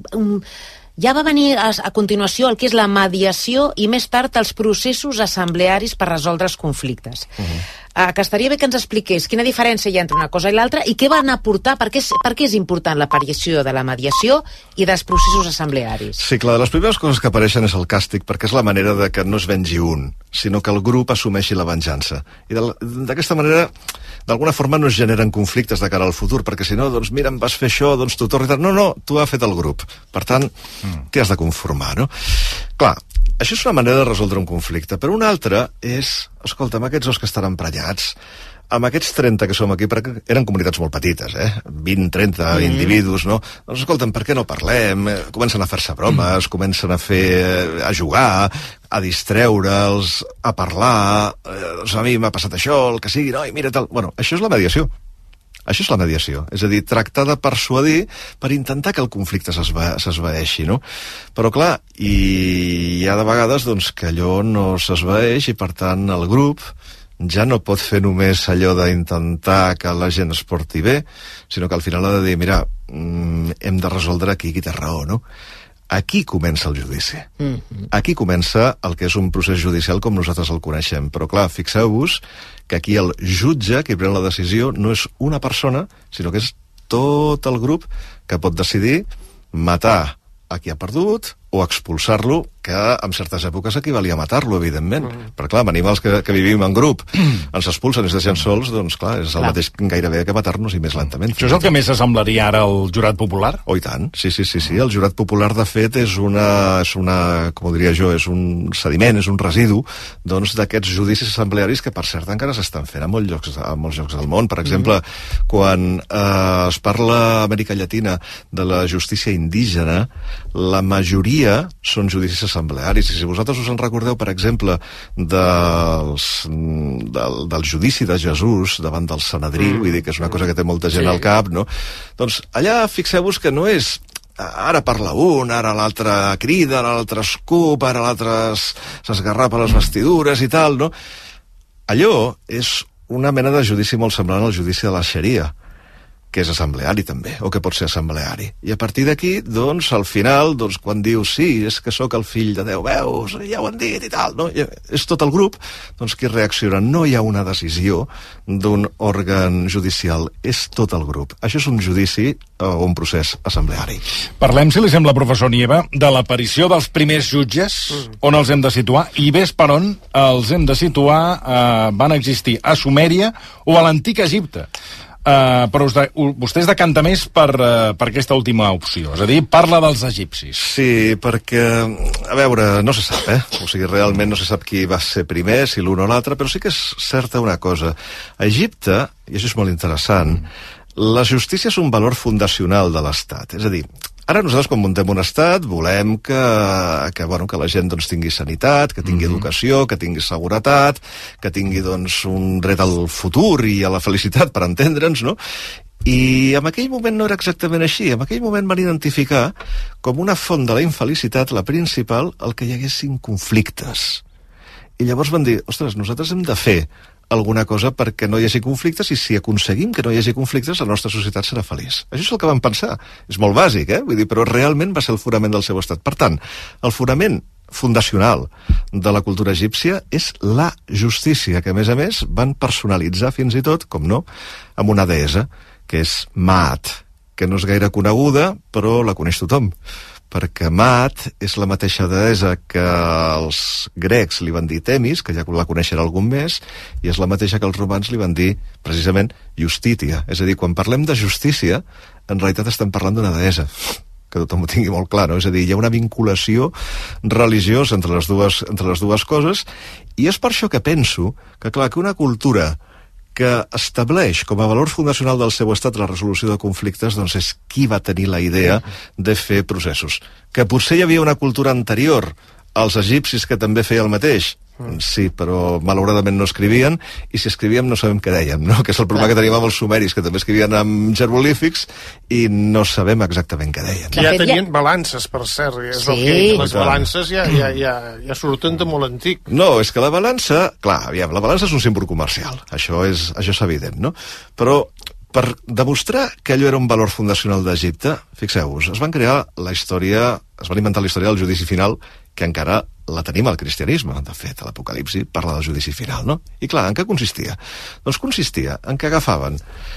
ja va venir a continuació el que és la mediació i més tard els processos assemblearis per resoldre els conflictes. Que estaria bé que ens expliqués quina diferència hi ha entre una cosa i l'altra i què van aportar, per què és important l'aparició de la mediació i dels processos assemblearis. Sí, clar, de les primeres coses que apareixen és el càstig, perquè és la manera de que no es vengi un, sinó que el grup assumeixi la venjança. I d'aquesta manera, d'alguna forma no es generen conflictes de cara al futur, perquè si no, doncs mira, em vas fer això, doncs tu tornes... No, tu ha fet el grup. Per tant, t'hi has de conformar, no? Clar, això és una manera de resoldre un conflicte, però una altra és, escolta, amb aquests dos que estan emprenyats, amb aquests 30 que som aquí, perquè eren comunitats molt petites, 20, 30 individus, no? Doncs escolta'm, per què no parlem? Comencen a fer-se bromes, comencen a jugar, a distreure'ls, a parlar, doncs a mi m'ha passat això, el que sigui, no? I mira tal... Bueno, això és la mediació. Això és la mediació, és a dir, tractar de persuadir per intentar que el conflicte s'esvaeixi, no? Però clar, hi ha de vegades doncs, que allò no s'esvaeix i per tant el grup ja no pot fer només allò d'intentar que la gent es porti bé, sinó que al final ha de dir, mira, hem de resoldre aquí qui té raó, no? Aquí comença el judici. Aquí comença el que és un procés judicial com nosaltres el coneixem. Però clar, fixeu-vos que aquí el jutge que pren la decisió no és una persona, sinó que és tot el grup que pot decidir matar a qui ha perdut o expulsar-lo, que en certes èpoques equivalia a matar-lo, evidentment. Però clar, amb animals que vivim en grup ens expulsen i ens deixen sols, doncs clar, és el mateix gairebé que matar-nos i més lentament. Això és el que més s'assemblaria ara al jurat popular? Oh, i tant, sí. El jurat popular, de fet, és una com ho diria jo, és un sediment, és un residu, doncs, d'aquests judicis assemblearis que, per cert, encara s'estan fent a molts llocs del món. Per exemple, quan es parla a Amèrica Llatina de la justícia indígena, la majoria són judicis assemblearis. I si vosaltres us en recordeu, per exemple, del judici de Jesús davant del Sanedrí, vull dir que és una cosa que té molta gent al cap, no? Doncs allà fixeu-vos que no és ara parla un, ara l'altre crida, ara l'altre escup, ara l'altre s'esgarrapa les vestidures i tal, no? Allò és una mena de judici molt semblant al judici de la Xaria, que és assembleari també, o que pot ser assembleari. I a partir d'aquí, doncs, al final, doncs, quan dius, sí, és que sóc el fill de Déu, veus, ja ho han dit i tal, no? És tot el grup, doncs, qui reacciona. No hi ha una decisió d'un òrgan judicial, és tot el grup. Això és un judici o un procés assembleari. Parlem, si li sembla, professor Nieva, de l'aparició dels primers jutges, on els hem de situar, i ves per on els hem de situar, van existir a Sumèria o a l'antic Egipte. Però vostè es decanta més per aquesta última opció, és a dir, parla dels egipcis. Sí, perquè, a veure, no se sap, o sigui, realment no se sap qui va ser primer, si l'un o l'altre, però sí que és certa una cosa. A Egipte, i això és molt interessant, la justícia és un valor fundacional de l'Estat, és a dir, ara nosaltres, quan muntem un estat, volem que la gent doncs, tingui sanitat, que tingui educació, que tingui seguretat, que tingui doncs, un dret al futur i a la felicitat, per entendre'ns, no? I en aquell moment no era exactament així. En aquell moment van identificar com una font de la infelicitat, la principal, el que hi haguessin conflictes. I llavors van dir, ostres, nosaltres hem de fer alguna cosa perquè no hi hagi conflictes, i si aconseguim que no hi hagi conflictes, la nostra societat serà feliç. Això és el que van pensar. És molt bàsic, vull dir, però realment va ser el fonament del seu estat. Per tant, el fonament fundacional de la cultura egípcia és la justícia, que a més van personalitzar fins i tot, com no, amb una deessa, que és Maat, que no és gaire coneguda, però la coneix tothom, perquè Maat és la mateixa deessa que els grecs li van dir Temis, que ja la coneixerà algun més, i és la mateixa que els romans li van dir, precisament, Justitia. És a dir, quan parlem de justícia, en realitat estem parlant d'una deessa, que tothom ho tingui molt clar, no? És a dir, hi ha una vinculació religiosa entre les dues coses, i és per això que penso que, clar, que una cultura que estableix com a valor fundacional del seu estat la resolució de conflictes, doncs és qui va tenir la idea de fer processos. Que potser hi havia una cultura anterior als egipcis que també feia el mateix. Sí, però malauradament no escrivien, i si escrivíem no sabem què dèiem, no? Que és el problema que teníem amb els sumeris, que també escrivien amb jeroglífics i no sabem exactament què deien. Que ja tenien balances, per cert. Sí. Les balances ja surten de molt antic. No, és que la balança... Clar, aviam, la balança és un símbol comercial, això és evident, no? Però per demostrar que allò era un valor fundacional d'Egipte, fixeu-vos, es van inventar la història del judici final, que encara la tenim al cristianisme. De fet, a l'Apocalipsi parla del judici final, no? I clar, en què consistia? Doncs consistia en què agafaven...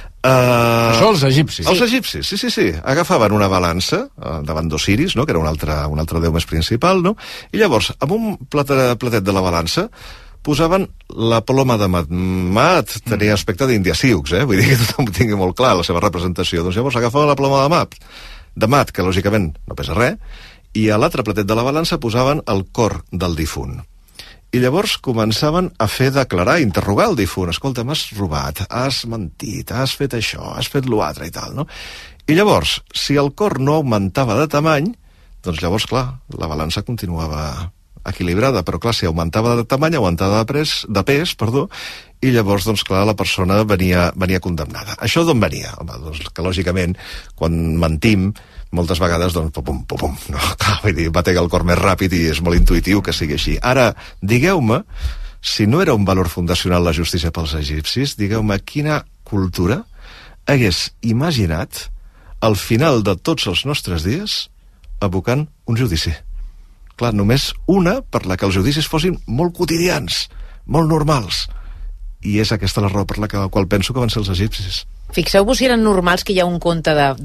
Això els egipcis. Els egipcis, sí. Agafaven una balança davant d'Osiris, no? Que era un altre déu més principal, no? I llavors, amb un platet de la balança, posaven la ploma de Mat. Tenia aspecte d'Índia Sioux, vull dir que tothom ho tingui molt clar, la seva representació. Doncs llavors agafaven la ploma de Mat, que lògicament no pesa res, i a l'altre platet de la balança posaven el cor del difunt. I llavors començaven a declarar, interrogar el difunt. Escolta, m'has robat, has mentit, has fet això, has fet l'altre i tal, no? I llavors, si el cor no augmentava de tamany, doncs llavors, clar, la balança continuava equilibrada, però clar, si augmentava de tamany, augmentava de pes, i llavors, doncs clar, la persona venia condemnada. Això d'on venia? Home, doncs que lògicament, quan mentim, moltes vegades, doncs, pum, no? Clar, vull dir, batega el cor més ràpid i és molt intuïtiu que sigui així. Ara, digueu-me, si no era un valor fundacional la justícia pels egipcis, digueu-me quina cultura hagués imaginat al final de tots els nostres dies abocant un judici. Clar, només una per la que els judicis fossin molt quotidians, molt normals. I és aquesta la raó per la qual penso que van ser els egipcis. Fixeu-vos si eren normals, que hi ha un conte de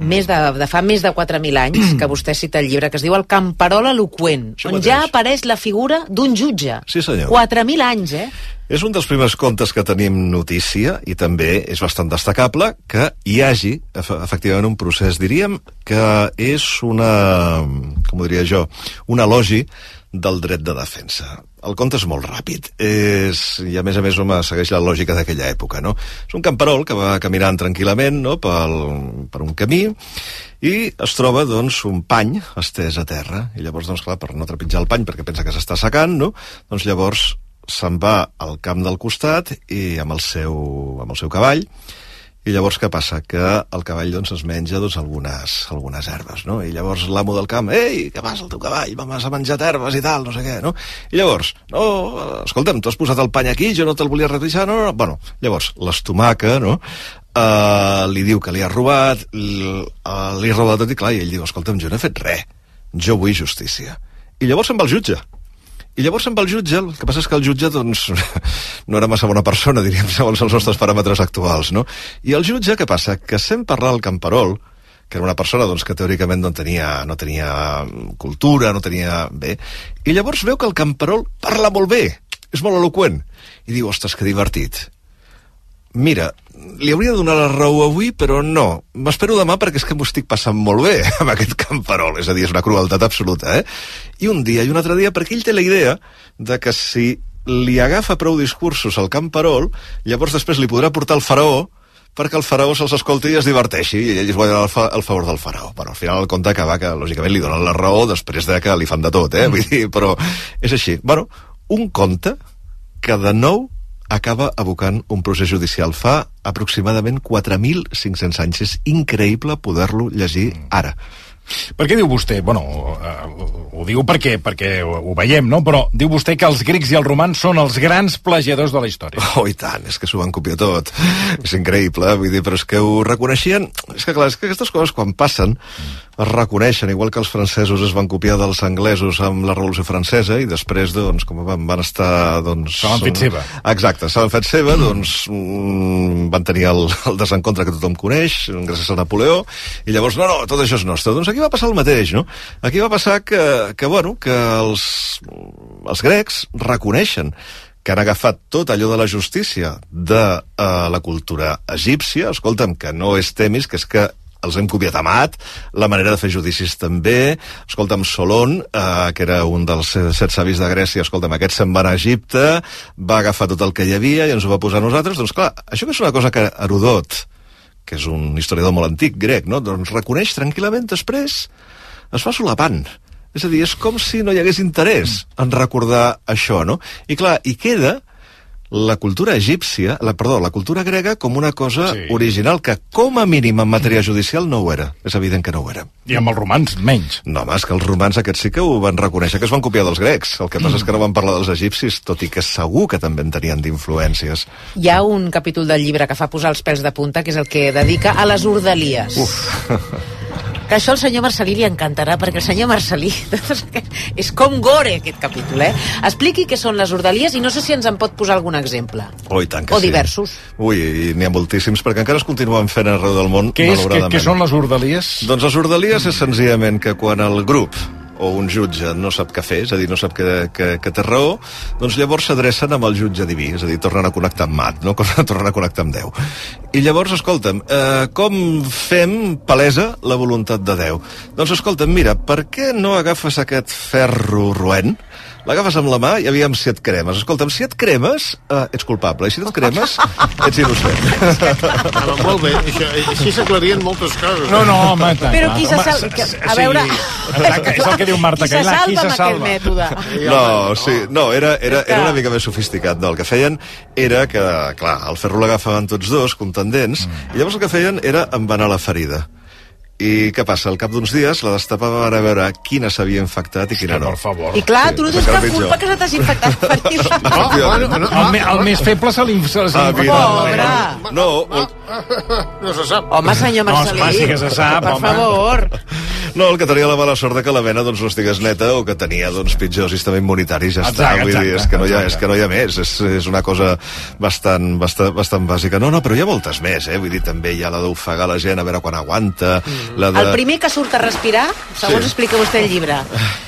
fa més de 4.000 anys, que vostè cita el llibre, que es diu El camperol eloqüent, on ja apareix la figura d'un jutge. Sí, senyor. 4.000 anys, És un dels primers contes que tenim notícia, i també és bastant destacable que hi hagi, efectivament, un procés. Diríem que és una elogi del dret de defensa. El conte és molt ràpid, i a més, home, segueix la lògica d'aquella època, no? És un camperol que va caminant tranquil·lament, no?, per un camí, i es troba, doncs, un pany estès a terra, i llavors, doncs, clar, per no trepitjar el pany, perquè pensa que s'està secant, no?, doncs llavors se'n va al camp del costat i amb el seu cavall. I llavors què passa? Que el cavall doncs es menja algunes herbes, no? I llavors l'amo del camp, ei, què passa el teu cavall? Vas a menjar herbes i tal, no sé què, no? I llavors, no, escolta'm, tu has posat el pany aquí, jo no te'l volia retreixar, no? Bueno, llavors l'estomaca, no? Li diu que li ha robat, li ha robat tot i clar, i ell diu, escolta'm, jo no he fet res, jo vull justícia. I llavors se'n va el jutge. I llavors amb el jutge, el que passa és que el jutge doncs, no era massa bona persona, diríem, segons els nostres paràmetres actuals, no? I el jutge, què passa? Que sent parlar el camperol, que era una persona doncs, que teòricament no tenia cultura, no tenia bé, i llavors veu que el camperol parla molt bé, és molt eloqüent, i diu, ostres, que divertit. Mira, li hauria de donar la raó avui, però no. M'espero demà perquè és que m'ho estic passant molt bé amb aquest camperol. És a dir, és una crueltat absoluta, I un dia i un altre dia, perquè ell té la idea de que si li agafa prou discursos al camperol, llavors després li podrà portar el faraó perquè el faraó se'ls escolti i es diverteixi, i ell es guanyarà el favor del faraó. Bueno, al final el conte acaba que, lògicament, li donen la raó després de que li fan de tot, Vull dir, però és així. Bueno, un conte que de nou acaba abocant un procés judicial fa aproximadament 4.500 anys. És increïble poder-lo llegir ara. Per què diu vostè? Bueno, ho diu perquè ho veiem, no? Però diu vostè que els grecs i els romans són els grans plagiadors de la història. Oh, i tant, és que s'ho van copiar tot. És increïble, vull dir, però és que ho reconeixien. És que clar, és que aquestes coses quan passen es reconeixen, igual que els francesos es van copiar dels anglesos amb la Revolució Francesa i després, doncs, com van estar, doncs... Se l'han fet seva. Exacte, se l'han fet seva, doncs van tenir el desencontre que tothom coneix, gràcies a Napoleó, i llavors, no, tot això és nostre. Doncs aquí va passar el mateix, no? Aquí va passar que els grecs reconeixen que han agafat tot allò de la justícia de la cultura egípcia. Escolta'm, que no és Temis, que és que els hem copiat a mat, la manera de fer judicis també. Escolta'm, Solon, que era un dels 7 savis de Grècia, escolta'm, aquest se'n va anar a Egipte, va agafar tot el que hi havia i ens ho va posar a nosaltres. Doncs clar, això que és una cosa que Herodot, que és un historiador molt antic, grec, no? Doncs reconeix tranquil·lament després, es fa solapant. És a dir, és com si no hi hagués interès en recordar això, no? I clar, hi queda la cultura egípcia, la cultura grega com una cosa original que com a mínim en matèria judicial no ho era. És evident que no ho era. I amb els romans menys. No, home, és que els romans aquests sí que ho van reconèixer, que es van copiar dels grecs. El que passa és que no van parlar dels egipcis, tot i que segur que també en tenien d'influències. Hi ha un capítol del llibre que fa posar els pèls de punta, que és el que dedica a les ordalies. Que això al senyor Marcelí li encantarà, perquè el senyor Marcelí és com gore, aquest capítol, eh? Expliqui què són les ordalies i no sé si ens en pot posar algun exemple. Oh, i tant que o diversos. Ui, n'hi ha moltíssims, perquè encara es continuen fent arreu del món, malauradament. Què són les ordalies? Doncs les ordalies és senzillament que quan el grup o un jutge no sap què fer, és a dir, no sap que té raó, doncs llavors s'adrecen amb el jutge diví, és a dir, tornen a connectar amb Mat, no? Tornen a connectar amb Déu. I llavors, escolta'm, com fem palesa la voluntat de Déu? Doncs escolta'm, mira, per què no agafes aquest ferro roent, l'agafes amb la mà i aviam si et cremes. Escolta'm, si et cremes, ets culpable, i si no et cremes, ets innocent. Molt bé, així s'aclarien moltes coses. No, home, tant. Però qui se salva? A veure... És el que diu Marta Cailà, qui se salva? Amb aquest mètode? No, era una mica més sofisticat. No, el que feien era que, clar, el ferro l'agafaven tots dos, contendents, i llavors el que feien era embanar la ferida. I què passa? Al cap d'uns dies la destapaven a veure quina s'havia infectat i quina no. Per favor. I clar, tu no tens cap culpa que se t'hagi infectat ferida. El més feble se l'ha infectat. Pobre. No se sap. Home, senyor Marcelí. No, sí que se sap, per favor. No, el que tenia la mala sort de que la vena doncs, no estigués neta o que tenia pitjor sistema immunitari, ja està. Vull dir, és que no hi ha més. És una cosa bastant bàsica. No, però hi ha moltes més, Vull dir, també hi ha la d'ofegar la gent a veure quan aguanta. El primer que surt a respirar, segons explica vostè el llibre,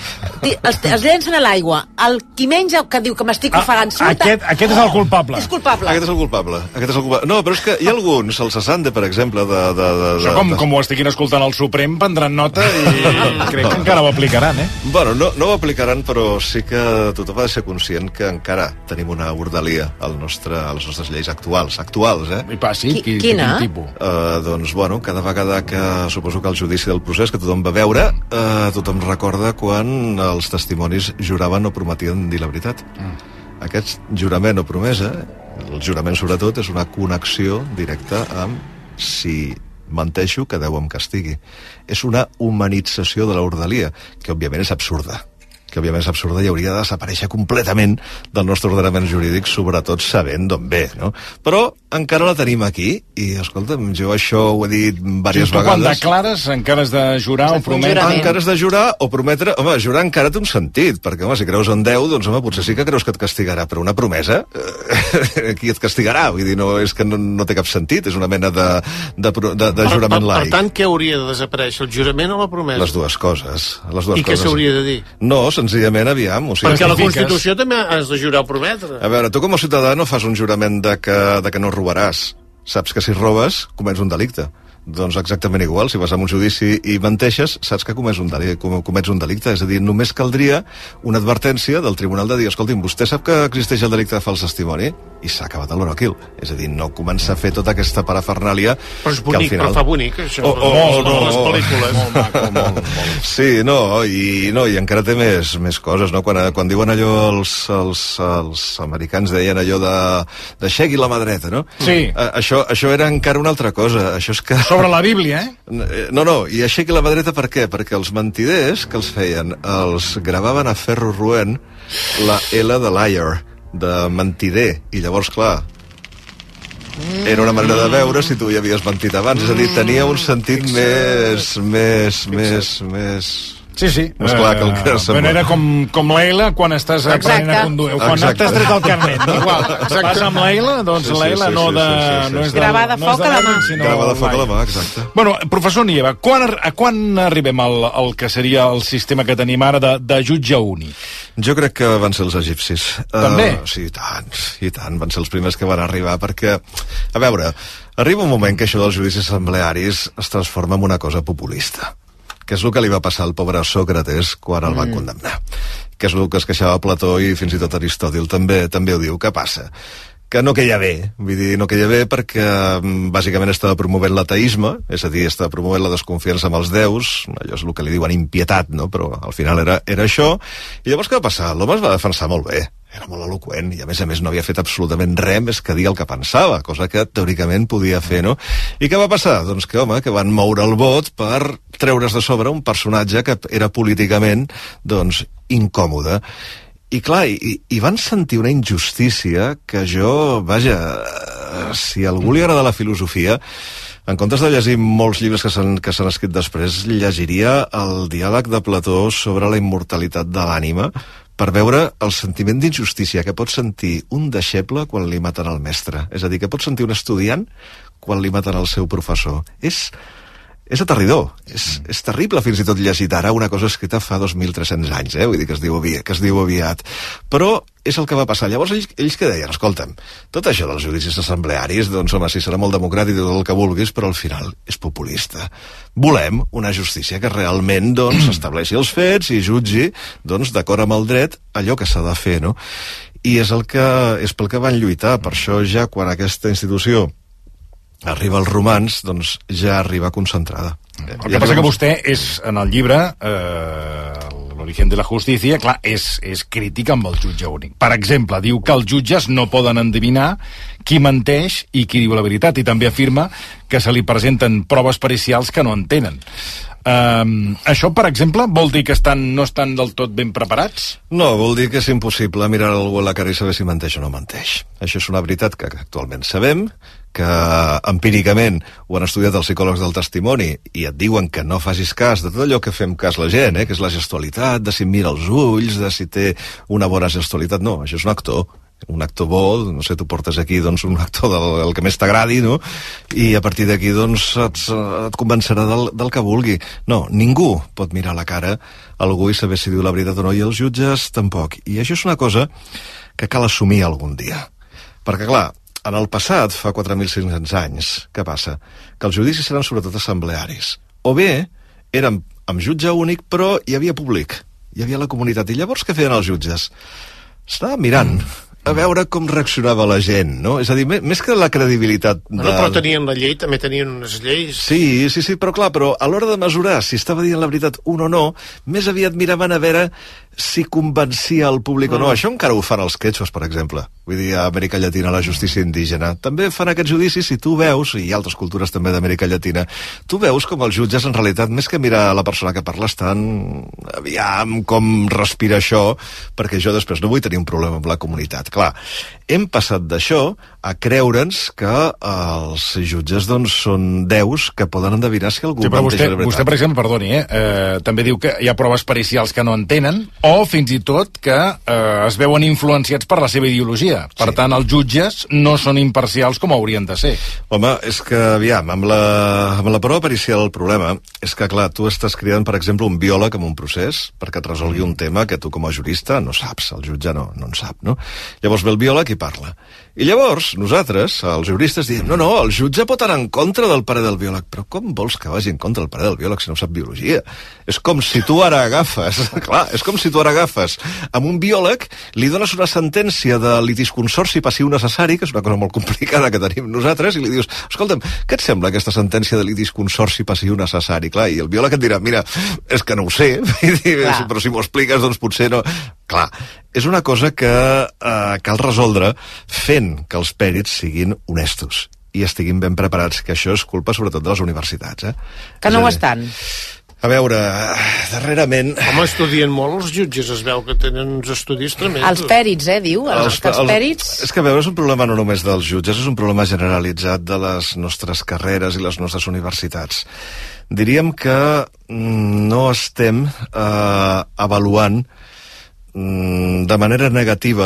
es llencen a l'aigua. El qui menja, que diu que m'estic ofegant, surt... Aquest és el culpable. És culpable. Aquest és el culpable. No, però és que hi ha alguns, el Sassande, per exemple, Això com ho estiguin escoltant al Suprem, prendran nota i crec que encara ho aplicaran, Bueno, no ho aplicaran, però sí que tothom ha de ser conscient que encara tenim una ordalia a les nostres lleis actuals, I passi, quina? Quin tipus? Doncs, bueno, cada vegada que suposo que el judici del procés, que tothom va veure, tothom recorda quan els testimonis juraven o prometien dir la veritat. Aquest jurament o promesa, el jurament sobretot, és una connexió directa amb si menteixo que Déu em castigui. És una humanització de l'ordalia, que òbviament és absurda. I hauria de desaparèixer completament del nostre ordenament jurídic, sobretot sabent d'on ve, no? Però encara la tenim aquí, i escolta'm, jo això ho he dit diverses vegades. Quan declares, encara has de jurar o prometre? Encara has de jurar o prometre... Home, jurar encara té un sentit, perquè, home, si creus en Déu, doncs, home, potser sí que creus que et castigarà, però una promesa, qui et castigarà? Vull dir, és que no té cap sentit, és una mena de jurament laic. Per tant, què hauria de desaparèixer, el jurament o la promesa? Les dues coses. I què s'hauria de dir? No, senzillament, aviam... Perquè a la Constitució també has de jurar o prometre. A veure, tu com a ciutadà no fas un jurament de que no robaràs. Saps que si robes, comets un delicte. Doncs exactament igual, si vas a un judici i menteixes, saps que comets un delicte. És a dir, només caldria una advertència del tribunal de dir, escolti'm, vostè sap que existeix el delicte de fals testimoni? I s'ha acabat el l'oroquil. És a dir, no comença a fer tota aquesta parafernàlia... Però és bonic, però fa bonic, això. Les pel·lícules. Molt. Sí, i encara té més coses, no? Quan diuen allò, els americans deien allò de xegui la mà dreta, no? Sí. Això era encara una altra cosa. Això és que... Sobre la Bíblia, No, i aixequi la mà dreta per què? Perquè els mentiders que els feien, els gravaven a ferro roent la L de liar, de mentider, i llavors, clar, era una manera de veure si tu hi havies mentit abans, és a dir, tenia un sentit més... Sí. Més clar que el que sembla. Era com la L quan estàs aprenent a conduir. Quan t'has tret el carnet. Igual, vas amb la L, doncs la L no és de... Gravada a foc a la mà. Gravada a foc a la mà, exacte. Bueno, professor Nieva, a quan arribem al que seria el sistema que tenim ara de jutge únic? Jo crec que van ser els egipcis. També? Sí, i tant. Van ser els primers que van arribar, perquè, a veure, Arriba un moment que això dels judicis assemblearis es transforma en una cosa populista, que és el que li va passar al pobre Sòcrates quan el van condemnar, que és el que es queixava Plató i fins i tot Aristòtil també ho diu. Què passa? Que no queia bé, vull dir, no queia bé perquè bàsicament estava promovent l'ateisme, és a dir, estava promovent la desconfiança amb els déus, allò és el que li diuen impietat, no? Però al final era això, i llavors què va passar? L'home es va defensar molt bé, era molt eloqüent, i a més no havia fet absolutament res més que dir el que pensava, cosa que teòricament podia fer, no? I què va passar? Doncs que, home, que van moure el vot per treure's de sobre un personatge que era políticament, doncs, incòmode. I clar, i van sentir una injustícia que jo, vaja, si a algú li agrada la filosofia, en comptes de llegir molts llibres que s'han escrit després, llegiria el diàleg de Plató sobre la immortalitat de l'ànima per veure el sentiment d'injustícia que pot sentir un deixeble quan li maten el mestre. És a dir, que pot sentir un estudiant quan li maten el seu professor. És aterridor, és terrible fins i tot llegit ara una cosa escrita fa 2.300 anys, vull dir que es diu aviat. Però és el que va passar. Llavors ells que deien, escolta'm, tot això dels judicis assemblearis, doncs home, sí, serà molt democràtic i tot el que vulguis, però al final és populista. Volem una justícia que realment doncs estableixi els fets i jutgi doncs d'acord amb el dret allò que s'ha de fer, no? I és pel que van lluitar. Per això ja quan aquesta institució arriba als romans, doncs ja arriba concentrada. El que passa que vostè és, en el llibre, l'origen de la justícia, clar, és crític amb el jutge únic. Per exemple, diu que els jutges no poden endevinar qui menteix i qui diu la veritat, i també afirma que se li presenten proves pericials que no entenen. Això, per exemple, vol dir que no estan del tot ben preparats? No, vol dir que és impossible mirar algú a la cara i saber si menteix o no menteix. Això és una veritat que actualment sabem, que empíricament ho han estudiat els psicòlegs del testimoni i et diuen que no facis cas de tot allò que fem cas la gent, que és la gestualitat, de si em mira els ulls, de si té una bona gestualitat. No, això és un actor bo, no sé, tu portes aquí doncs, un actor del que més t'agradi, no? I a partir d'aquí doncs, et convencerà del que vulgui. No, ningú pot mirar a la cara algú i saber si diu la veritat o no, i els jutges tampoc. I això és una cosa que cal assumir algun dia. Perquè, clar, en el passat, fa 4.500 anys, què passa? Que els judicis eren sobretot assemblearis. O bé, eren amb jutge únic, però hi havia públic, hi havia la comunitat. I llavors què feien els jutges? Estaven mirant a veure com reaccionava la gent, no? És a dir, més que la credibilitat... Però tenien la llei, també tenien unes lleis... Sí, però clar, però a l'hora de mesurar si estava dient la veritat un o no, més aviat miraven a veure si convencia el públic o no. Això encara ho fan els quechos, per exemple. Vull dir, a Amèrica Llatina, la justícia indígena. També fan aquests judicis i tu veus, i altres cultures també d'Amèrica Llatina, tu veus com els jutges, en realitat, més que mirar la persona que parla, estan aviam com respira això, perquè jo després no vull tenir un problema amb la comunitat. Clar, hem passat d'això a creure'ns que els jutges doncs, són déus que poden endevinar si algú menteix la veritat. Vostè, per exemple, perdoni, també diu que hi ha proves pericials que no entenen, o fins i tot que es veuen influenciats per la seva ideologia. Per tant, els jutges no són imparcials com haurien de ser. Home, és que, aviam, amb la prova pericial el problema és que, clar, tu estàs cridant, per exemple, un biòleg en un procés perquè et resolgui un tema que tu com a jurista no saps, el jutge no en sap, no? Llavors ve el biòleg i parla. I llavors, nosaltres, els juristes, diem no, el jutge pot anar en contra del parer del biòleg. Però com vols que vagi en contra del parer del biòleg si no sap biologia? És com si tu ara agafes, clar, amb un biòleg, li dones una sentència de litisconsorci passiu necessari, que és una cosa molt complicada que tenim nosaltres, i li dius, escolta'm, què et sembla aquesta sentència de litisconsorci passiu necessari? Clar, i el biòleg et dirà, mira, és que no ho sé, però si m'ho expliques, doncs potser no... Clar, és una cosa que cal resoldre fent que els pèrits siguin honestos i estiguin ben preparats, que això és culpa sobretot de les universitats. Que no ho estan. A veure, darrerament... Home, estudien molt els jutges, es veu que tenen uns estudis tremendos. Els pèrits, diu? Els pèrits... És que, a veure, és un problema no només dels jutges, és un problema generalitzat de les nostres carreres i les nostres universitats. Diríem que no estem avaluant de manera negativa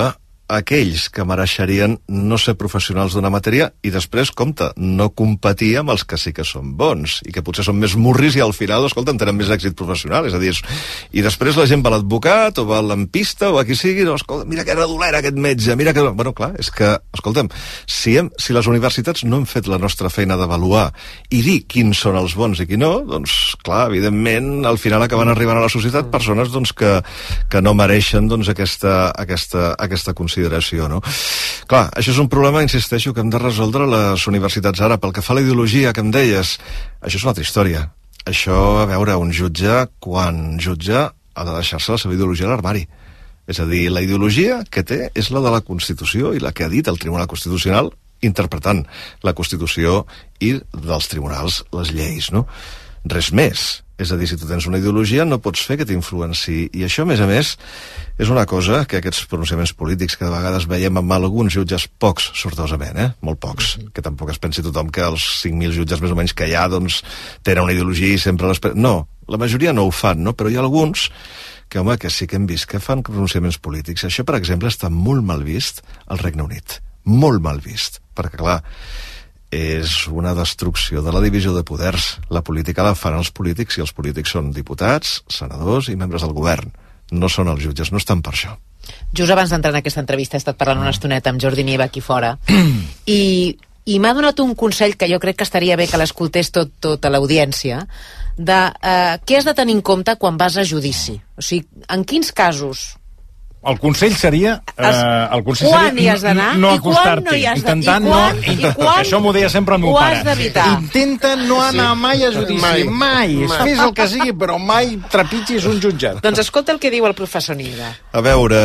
aquells que mereixerien no ser professionals d'una matèria i després, compte, no competir amb els que sí que són bons i que potser són més murris i al final, escolta, tenen més èxit professional, és a dir, i després la gent va a l'advocat o va a l'ampista o a qui sigui, no, escolta, mira que era dolent aquest metge, mira que... Bueno, clar, és que, escolta'm, si les universitats no hem fet la nostra feina d'avaluar i dir quins són els bons i qui no, doncs, clar, evidentment, al final acaben arribant a la societat persones doncs, que no mereixen doncs, aquesta consideració, no? Clar, això és un problema, insisteixo, que hem de resoldre les universitats ara. Pel que fa a la ideologia que em deies, això és una altra història. Això, a veure, un jutge, quan jutja, ha de deixar-se la seva ideologia a l'armari. És a dir, la ideologia que té és la de la Constitució i la que ha dit el Tribunal Constitucional interpretant la Constitució i dels tribunals les lleis, no? Res més. És a dir, si tu tens una ideologia no pots fer que t'influenciï. I això, a més, és una cosa que aquests pronunciaments polítics que de vegades veiem amb alguns jutges, pocs, sortosament, molt pocs, que tampoc es pensi tothom que els 5.000 jutges més o menys que hi ha, doncs, tenen una ideologia i sempre no, la majoria no ho fan, no? Però hi ha alguns que, home, que sí que hem vist que fan pronunciaments polítics. Això, per exemple, està molt mal vist al Regne Unit. Molt mal vist. Perquè, clar, és una destrucció de la divisió de poders. La política la fan els polítics i els polítics són diputats, senadors i membres del govern. No són els jutges, no estan per això. Just abans d'entrar en aquesta entrevista he estat parlant una estoneta amb Jordi Nieva aquí fora i m'ha donat un consell que jo crec que estaria bé que l'escoltés tota l'audiència de què has de tenir en compte quan vas a judici. O sigui, en quins casos... El consell seria... quan hi has d'anar no i quan no hi has d'anar. Això m'ho deia sempre el meu pare. Ho has d'evitar. Intenta no anar mai a judici. Mai. Fes el que sigui, però mai trepitgis un jutjat. Doncs escolta el que diu el professor Nieva. A veure,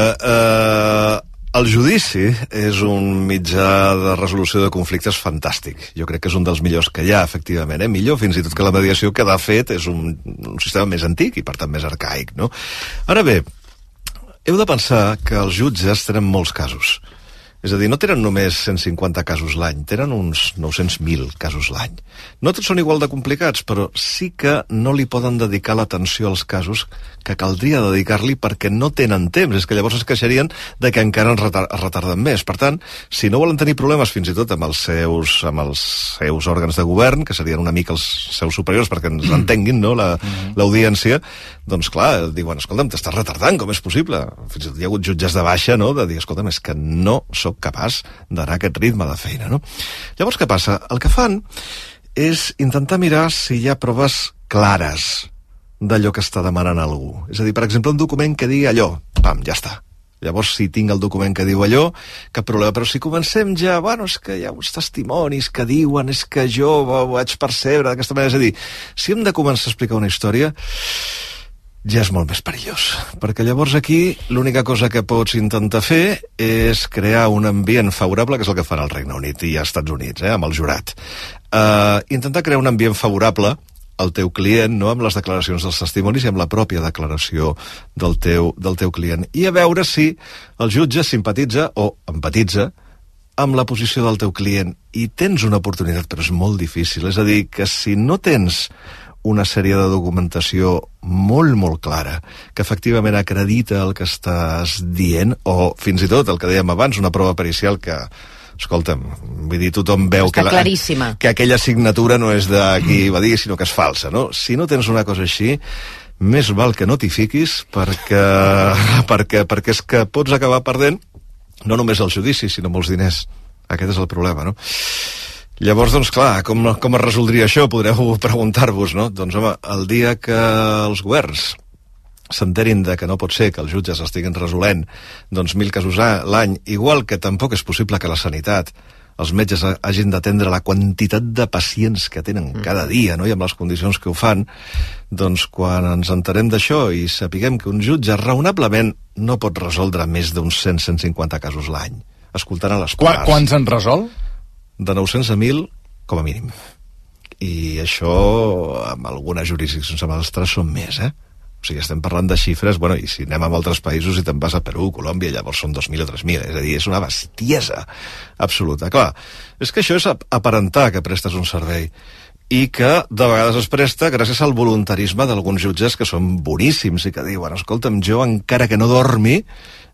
el judici és un mitjà de resolució de conflictes fantàstic. Jo crec que és un dels millors que hi ha, efectivament. Millor fins i tot que la mediació, que de fet és un sistema més antic i per tant més arcaic, no? Ara bé, heu de pensar que els jutges tenen molts casos. És a dir, no tenen només 150 casos l'any, tenen uns 900.000 casos l'any. No tots són igual de complicats, però sí que no li poden dedicar l'atenció als casos que caldria dedicar-li perquè no tenen temps. És que llavors es queixarien de que encara es retarden més. Per tant, si no volen tenir problemes fins i tot amb els seus òrgans de govern, que serien una mica els seus superiors perquè ens entenguin, no, l'audiència, doncs clar, diuen, escolta'm, t'estàs retardant, com és possible? Fins i tot hi ha hagut jutges de baixa, no?, de dir, escolta'm, és que no sóc capaç d'anar a aquest ritme de feina, no? Llavors, què passa? El que fan és intentar mirar si hi ha proves clares d'allò que està demanant algú. És a dir, per exemple, un document que digui allò, pam, ja està. Llavors, si tinc el document que diu allò, cap problema. Però si comencem ja, bueno, és que hi ha uns testimonis que diuen, és que jo ho vaig percebre d'aquesta manera. És a dir, si hem de començar a explicar una història, ja és molt més perillós, perquè llavors aquí l'única cosa que pots intentar fer és crear un ambient favorable, que és el que fan al Regne Unit i als Estats Units, amb el jurat. Intentar crear un ambient favorable al teu client, no, amb les declaracions dels testimonis i amb la pròpia declaració del teu client. I a veure si el jutge simpatitza o empatitza amb la posició del teu client. I tens una oportunitat, però és molt difícil. És a dir, que si no tens una sèrie de documentació molt, molt clara, que efectivament acredita el que estàs dient, o fins i tot el que dèiem abans, una prova pericial que, escolta'm, vull dir, tothom veu que aquella signatura no és de qui va dir, sinó que és falsa, no? Si no tens una cosa així, més val que no t'hi fiquis, perquè és que pots acabar perdent no només el judici, sinó molts diners. Aquest és el problema, no? Llavors, doncs clar, com es resoldria això? Podreu preguntar-vos, no? Doncs home, el dia que els governs s'enterin de que no pot ser que els jutges estiguin resolent 1.000 casos l'any, igual que tampoc és possible que la sanitat, els metges hagin d'atendre la quantitat de pacients que tenen cada dia, no? I amb les condicions que ho fan, doncs quan ens enterem d'això i sapiguem que un jutge raonablement no pot resoldre més d'uns 100-150 casos l'any, escoltant a les parts. Quants en resol? De 900 a 1.000, com a mínim. I això, amb algunes jurisdiccions amb altres, són més, O sigui, estem parlant de xifres, bueno, i si anem a altres països i te'n vas a Perú, Colòmbia, llavors són 2.000 o 3.000, és a dir, és una bestiesa absoluta. Clar, és que això és aparentar que prestes un servei i que de vegades es presta gràcies al voluntarisme d'alguns jutges que són boníssims i que diuen, escolta'm, jo encara que no dormi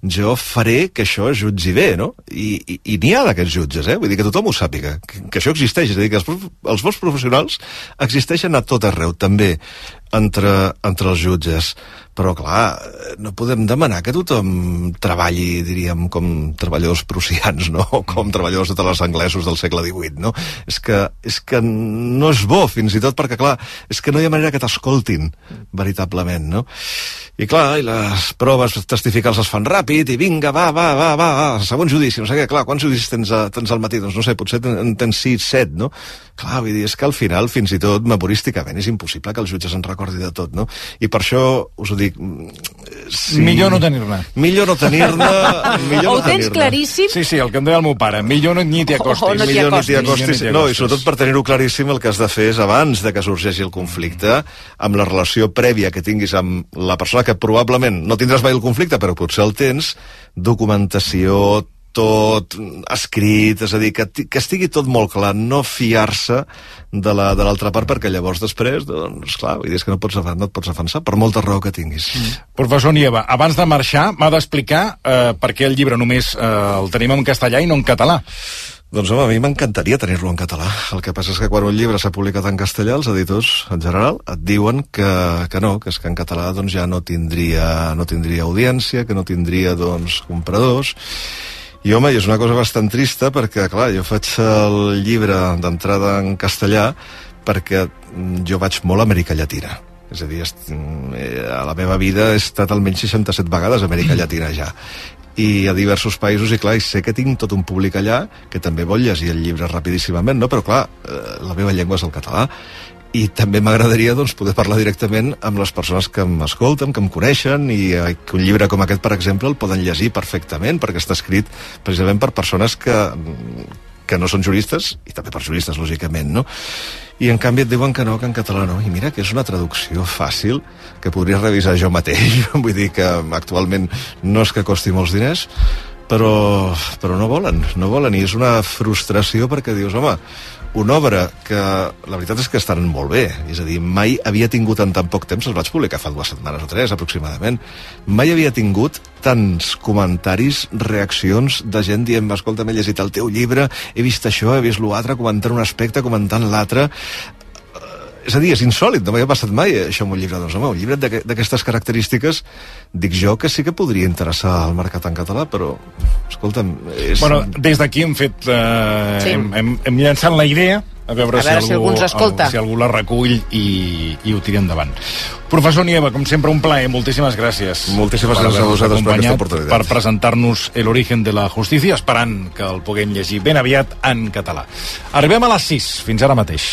jo faré que això es jutgi bé, no? I n'hi ha d'aquests jutges, vull dir que tothom ho sàpiga, que això existeix, és a dir, que els bons professionals existeixen a tot arreu, també entre els jutges, però clar, no podem demanar que tothom treballi, diríem, com treballadors prussians, no? O com treballadors de els anglesos del segle XVIII, no? És que no és bo, fins i tot, perquè clar, és que no hi ha manera que t'escoltin veritablement, no? I clar, i les proves testificals es fan ràpid, i vinga, va, segon judici, no sé què, clar, quants judicis tens al matí? Doncs no sé, potser tens 6, 7, no? Clar, vull dir, és que al final, fins i tot memorísticament, és impossible que els jutges en recordi de tot, no? I per això us ho dic... Sí, millor no tenir-ne. Millor no tenir-ne, Ho tens claríssim? Sí, el que em deia el meu pare, millor ni t'hi acostis. Millor no t'hi acostis. No, i sobretot per tenir-ho claríssim, el que has de fer és, abans de que sorgeixi el conflicte, amb la relació prèvia que tinguis amb la persona que probablement no tindràs mai el conflicte, però potser el tens, documentació, tot escrit, és a dir, que estigui tot molt clar, no fiar-se de l'altra part, perquè llavors després, doncs clar, vull dir, és que no et pots defensar per molta raó que tinguis. Professor Nieva, abans de marxar m'ha d'explicar per què el llibre només el tenim en castellà i no en català. Doncs home, a mi m'encantaria tenir-lo en català. El que passa és que quan un llibre s'ha publicat en castellà, els editors, en general, et diuen que no, que és que en català doncs, ja no tindria audiència, que no tindria doncs, compradors. I home, és una cosa bastant trista perquè, clar, jo faig el llibre d'entrada en castellà perquè jo vaig molt a Amèrica Llatina. És a dir, a la meva vida he estat almenys 67 vegades a Amèrica Llatina ja. I a diversos països, i clar, i sé que tinc tot un públic allà que també vol llegir el llibre rapidíssimament, no? Però clar, la meva llengua és el català. I també m'agradaria doncs, poder parlar directament amb les persones que m'escolten, que em coneixen, i que un llibre com aquest, per exemple, el poden llegir perfectament, perquè està escrit precisament per persones que no són juristes, i també per juristes, lògicament, no? I en canvi et diuen que no, que en català no. I mira que és una traducció fàcil, que podria revisar jo mateix. Vull dir que actualment no és que costi molts diners, però no volen, i és una frustració perquè dius, home, una obra que la veritat és que estan molt bé, és a dir, mai havia tingut en tan poc temps, els vaig publicar fa 2 setmanes o 3 aproximadament, mai havia tingut tants comentaris, reaccions de gent dient, escolta, m'he llegit el teu llibre, he vist això, he vist l'altre, comentant un aspecte, comentant l'altre. És a dir, és insòlit, no m'havia passat mai això amb un llibre. Doncs home, un llibre d'aquestes característiques, dic jo que sí que podria interessar al mercat en català, però, escolta'm... Bueno, des d'aquí hem fet... Hem llançat la idea, a veure si algú ens escolta. Si algú la recull i ho tira endavant. Professor Nieva, com sempre, un plaer, moltíssimes gràcies. Moltíssimes gràcies a vosaltres per aquesta oportunitat. Per presentar-nos El origen de la justícia, esperant que el puguem llegir ben aviat en català. Arribem a les 6, fins ara mateix.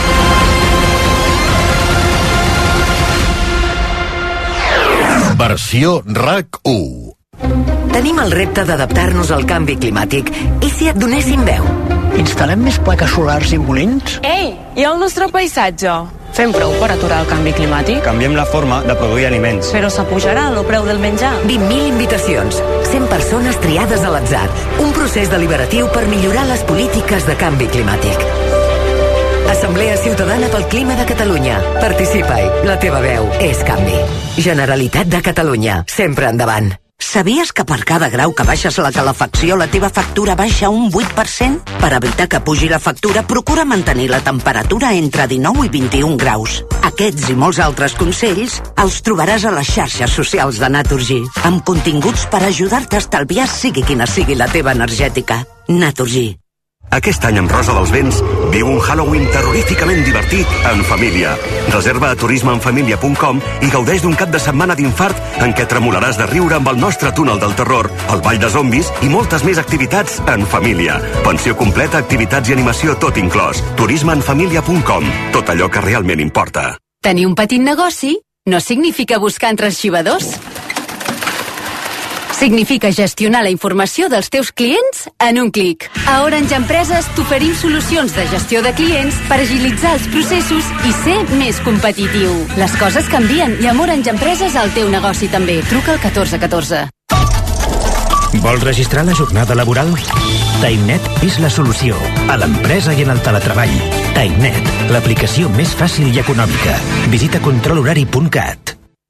Versió RAC1. Tenim el repte d'adaptar-nos al canvi climàtic. I si et donéssim veu? Instal·lem més plaques solars i molins? Ei, i el nostre paisatge? Fem prou per aturar el canvi climàtic? Canviem la forma de produir aliments. Però s'apujarà el preu del menjar. 20.000 invitacions, 100 persones triades a l'atzar. Un procés deliberatiu per millorar les polítiques de canvi climàtic. Assemblea Ciutadana pel Clima de Catalunya. Participa-hi. La teva veu és canvi. Generalitat de Catalunya. Sempre endavant. Sabies que per cada grau que baixes la calefacció la teva factura baixa un 8%? Per evitar que pugi la factura, procura mantenir la temperatura entre 19 i 21 graus. Aquests i molts altres consells els trobaràs a les xarxes socials de Naturgy, amb continguts per ajudar-te a estalviar sigui quina sigui la teva energètica. Naturgy. Aquest any amb Rosa dels Vents viu un Halloween terroríficament divertit en família. Reserva a turismeenfamilia.com i gaudeix d'un cap de setmana d'infart en què tremolaràs de riure amb el nostre túnel del terror, el ball de zombis i moltes més activitats en família. Pensió completa, activitats i animació tot inclòs. turismeenfamilia.com. Tot allò que realment importa. Tenir un petit negoci no significa buscar entre arxivadors. Significa gestionar la informació dels teus clients en un clic. A Orange Empreses t'oferim solucions de gestió de clients per agilitzar els processos i ser més competitiu. Les coses canvien i amb Orange Empreses el teu negoci també. Truca al 1414. Vols registrar la jornada laboral? TimeNet és la solució. A l'empresa i en el teletreball. TimeNet, l'aplicació més fàcil i econòmica. Visita controlhorari.cat.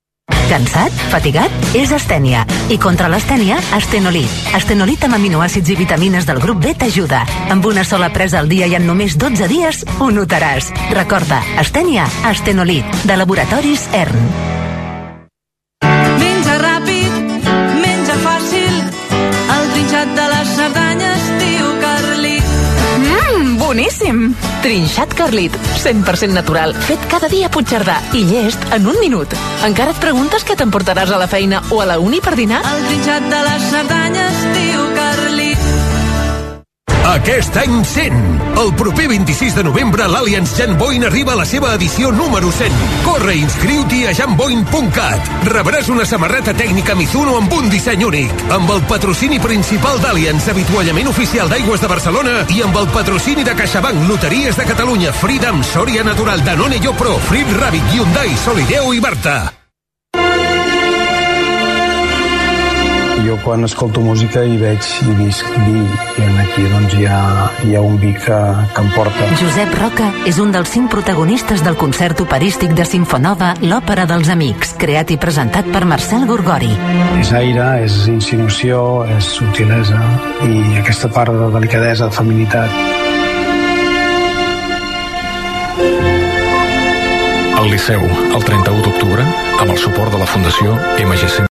Cansat? Fatigat? És astènia. I contra l'astènia, Astenolit. Astenolit amb aminoàcids i vitamines del grup B t'ajuda. Amb una sola presa al dia i en només 12 dies ho notaràs. Recorda, astènia, Astenolit, de Laboratoris ERN. Menja ràpid, menja fàcil, el trinxat de les Cerdanyes, tio Carlit. Boníssim! Trinxat Carlit, 100% natural, fet cada dia a Puigcerdà i llest en un minut. Encara et preguntes què t'emportaràs a la feina o a la uni per dinar? El trinxat de les Cerdanyes, tio Carlit. Aquest any 100. El proper 26 de novembre l'Allianz Jan Boin arriba a la seva edició número 100. Corre i inscriu-t'hi a janboin.cat. Rebràs una samarreta tècnica Mizuno amb un disseny únic, amb el patrocini principal d'Allianz, avituallament oficial d'Aigües de Barcelona, i amb el patrocini de CaixaBank, Loteries de Catalunya, Freedom, Soria Natural, Danone Yopro, Frit Ràbic, Hyundai, Solideo i Barta. Jo quan escolto música hi veig i visc vi, i aquí doncs hi ha un vi que em porta. Josep Roca és un dels 5 protagonistes del concert operístic de Simfonova, l'Òpera dels Amics, creat i presentat per Marcel Gorgori. És aire, és insinuació, és subtilesa i aquesta part de delicadesa, de feminitat. El Liceu, el 31 d'octubre, amb el suport de la Fundació MGC.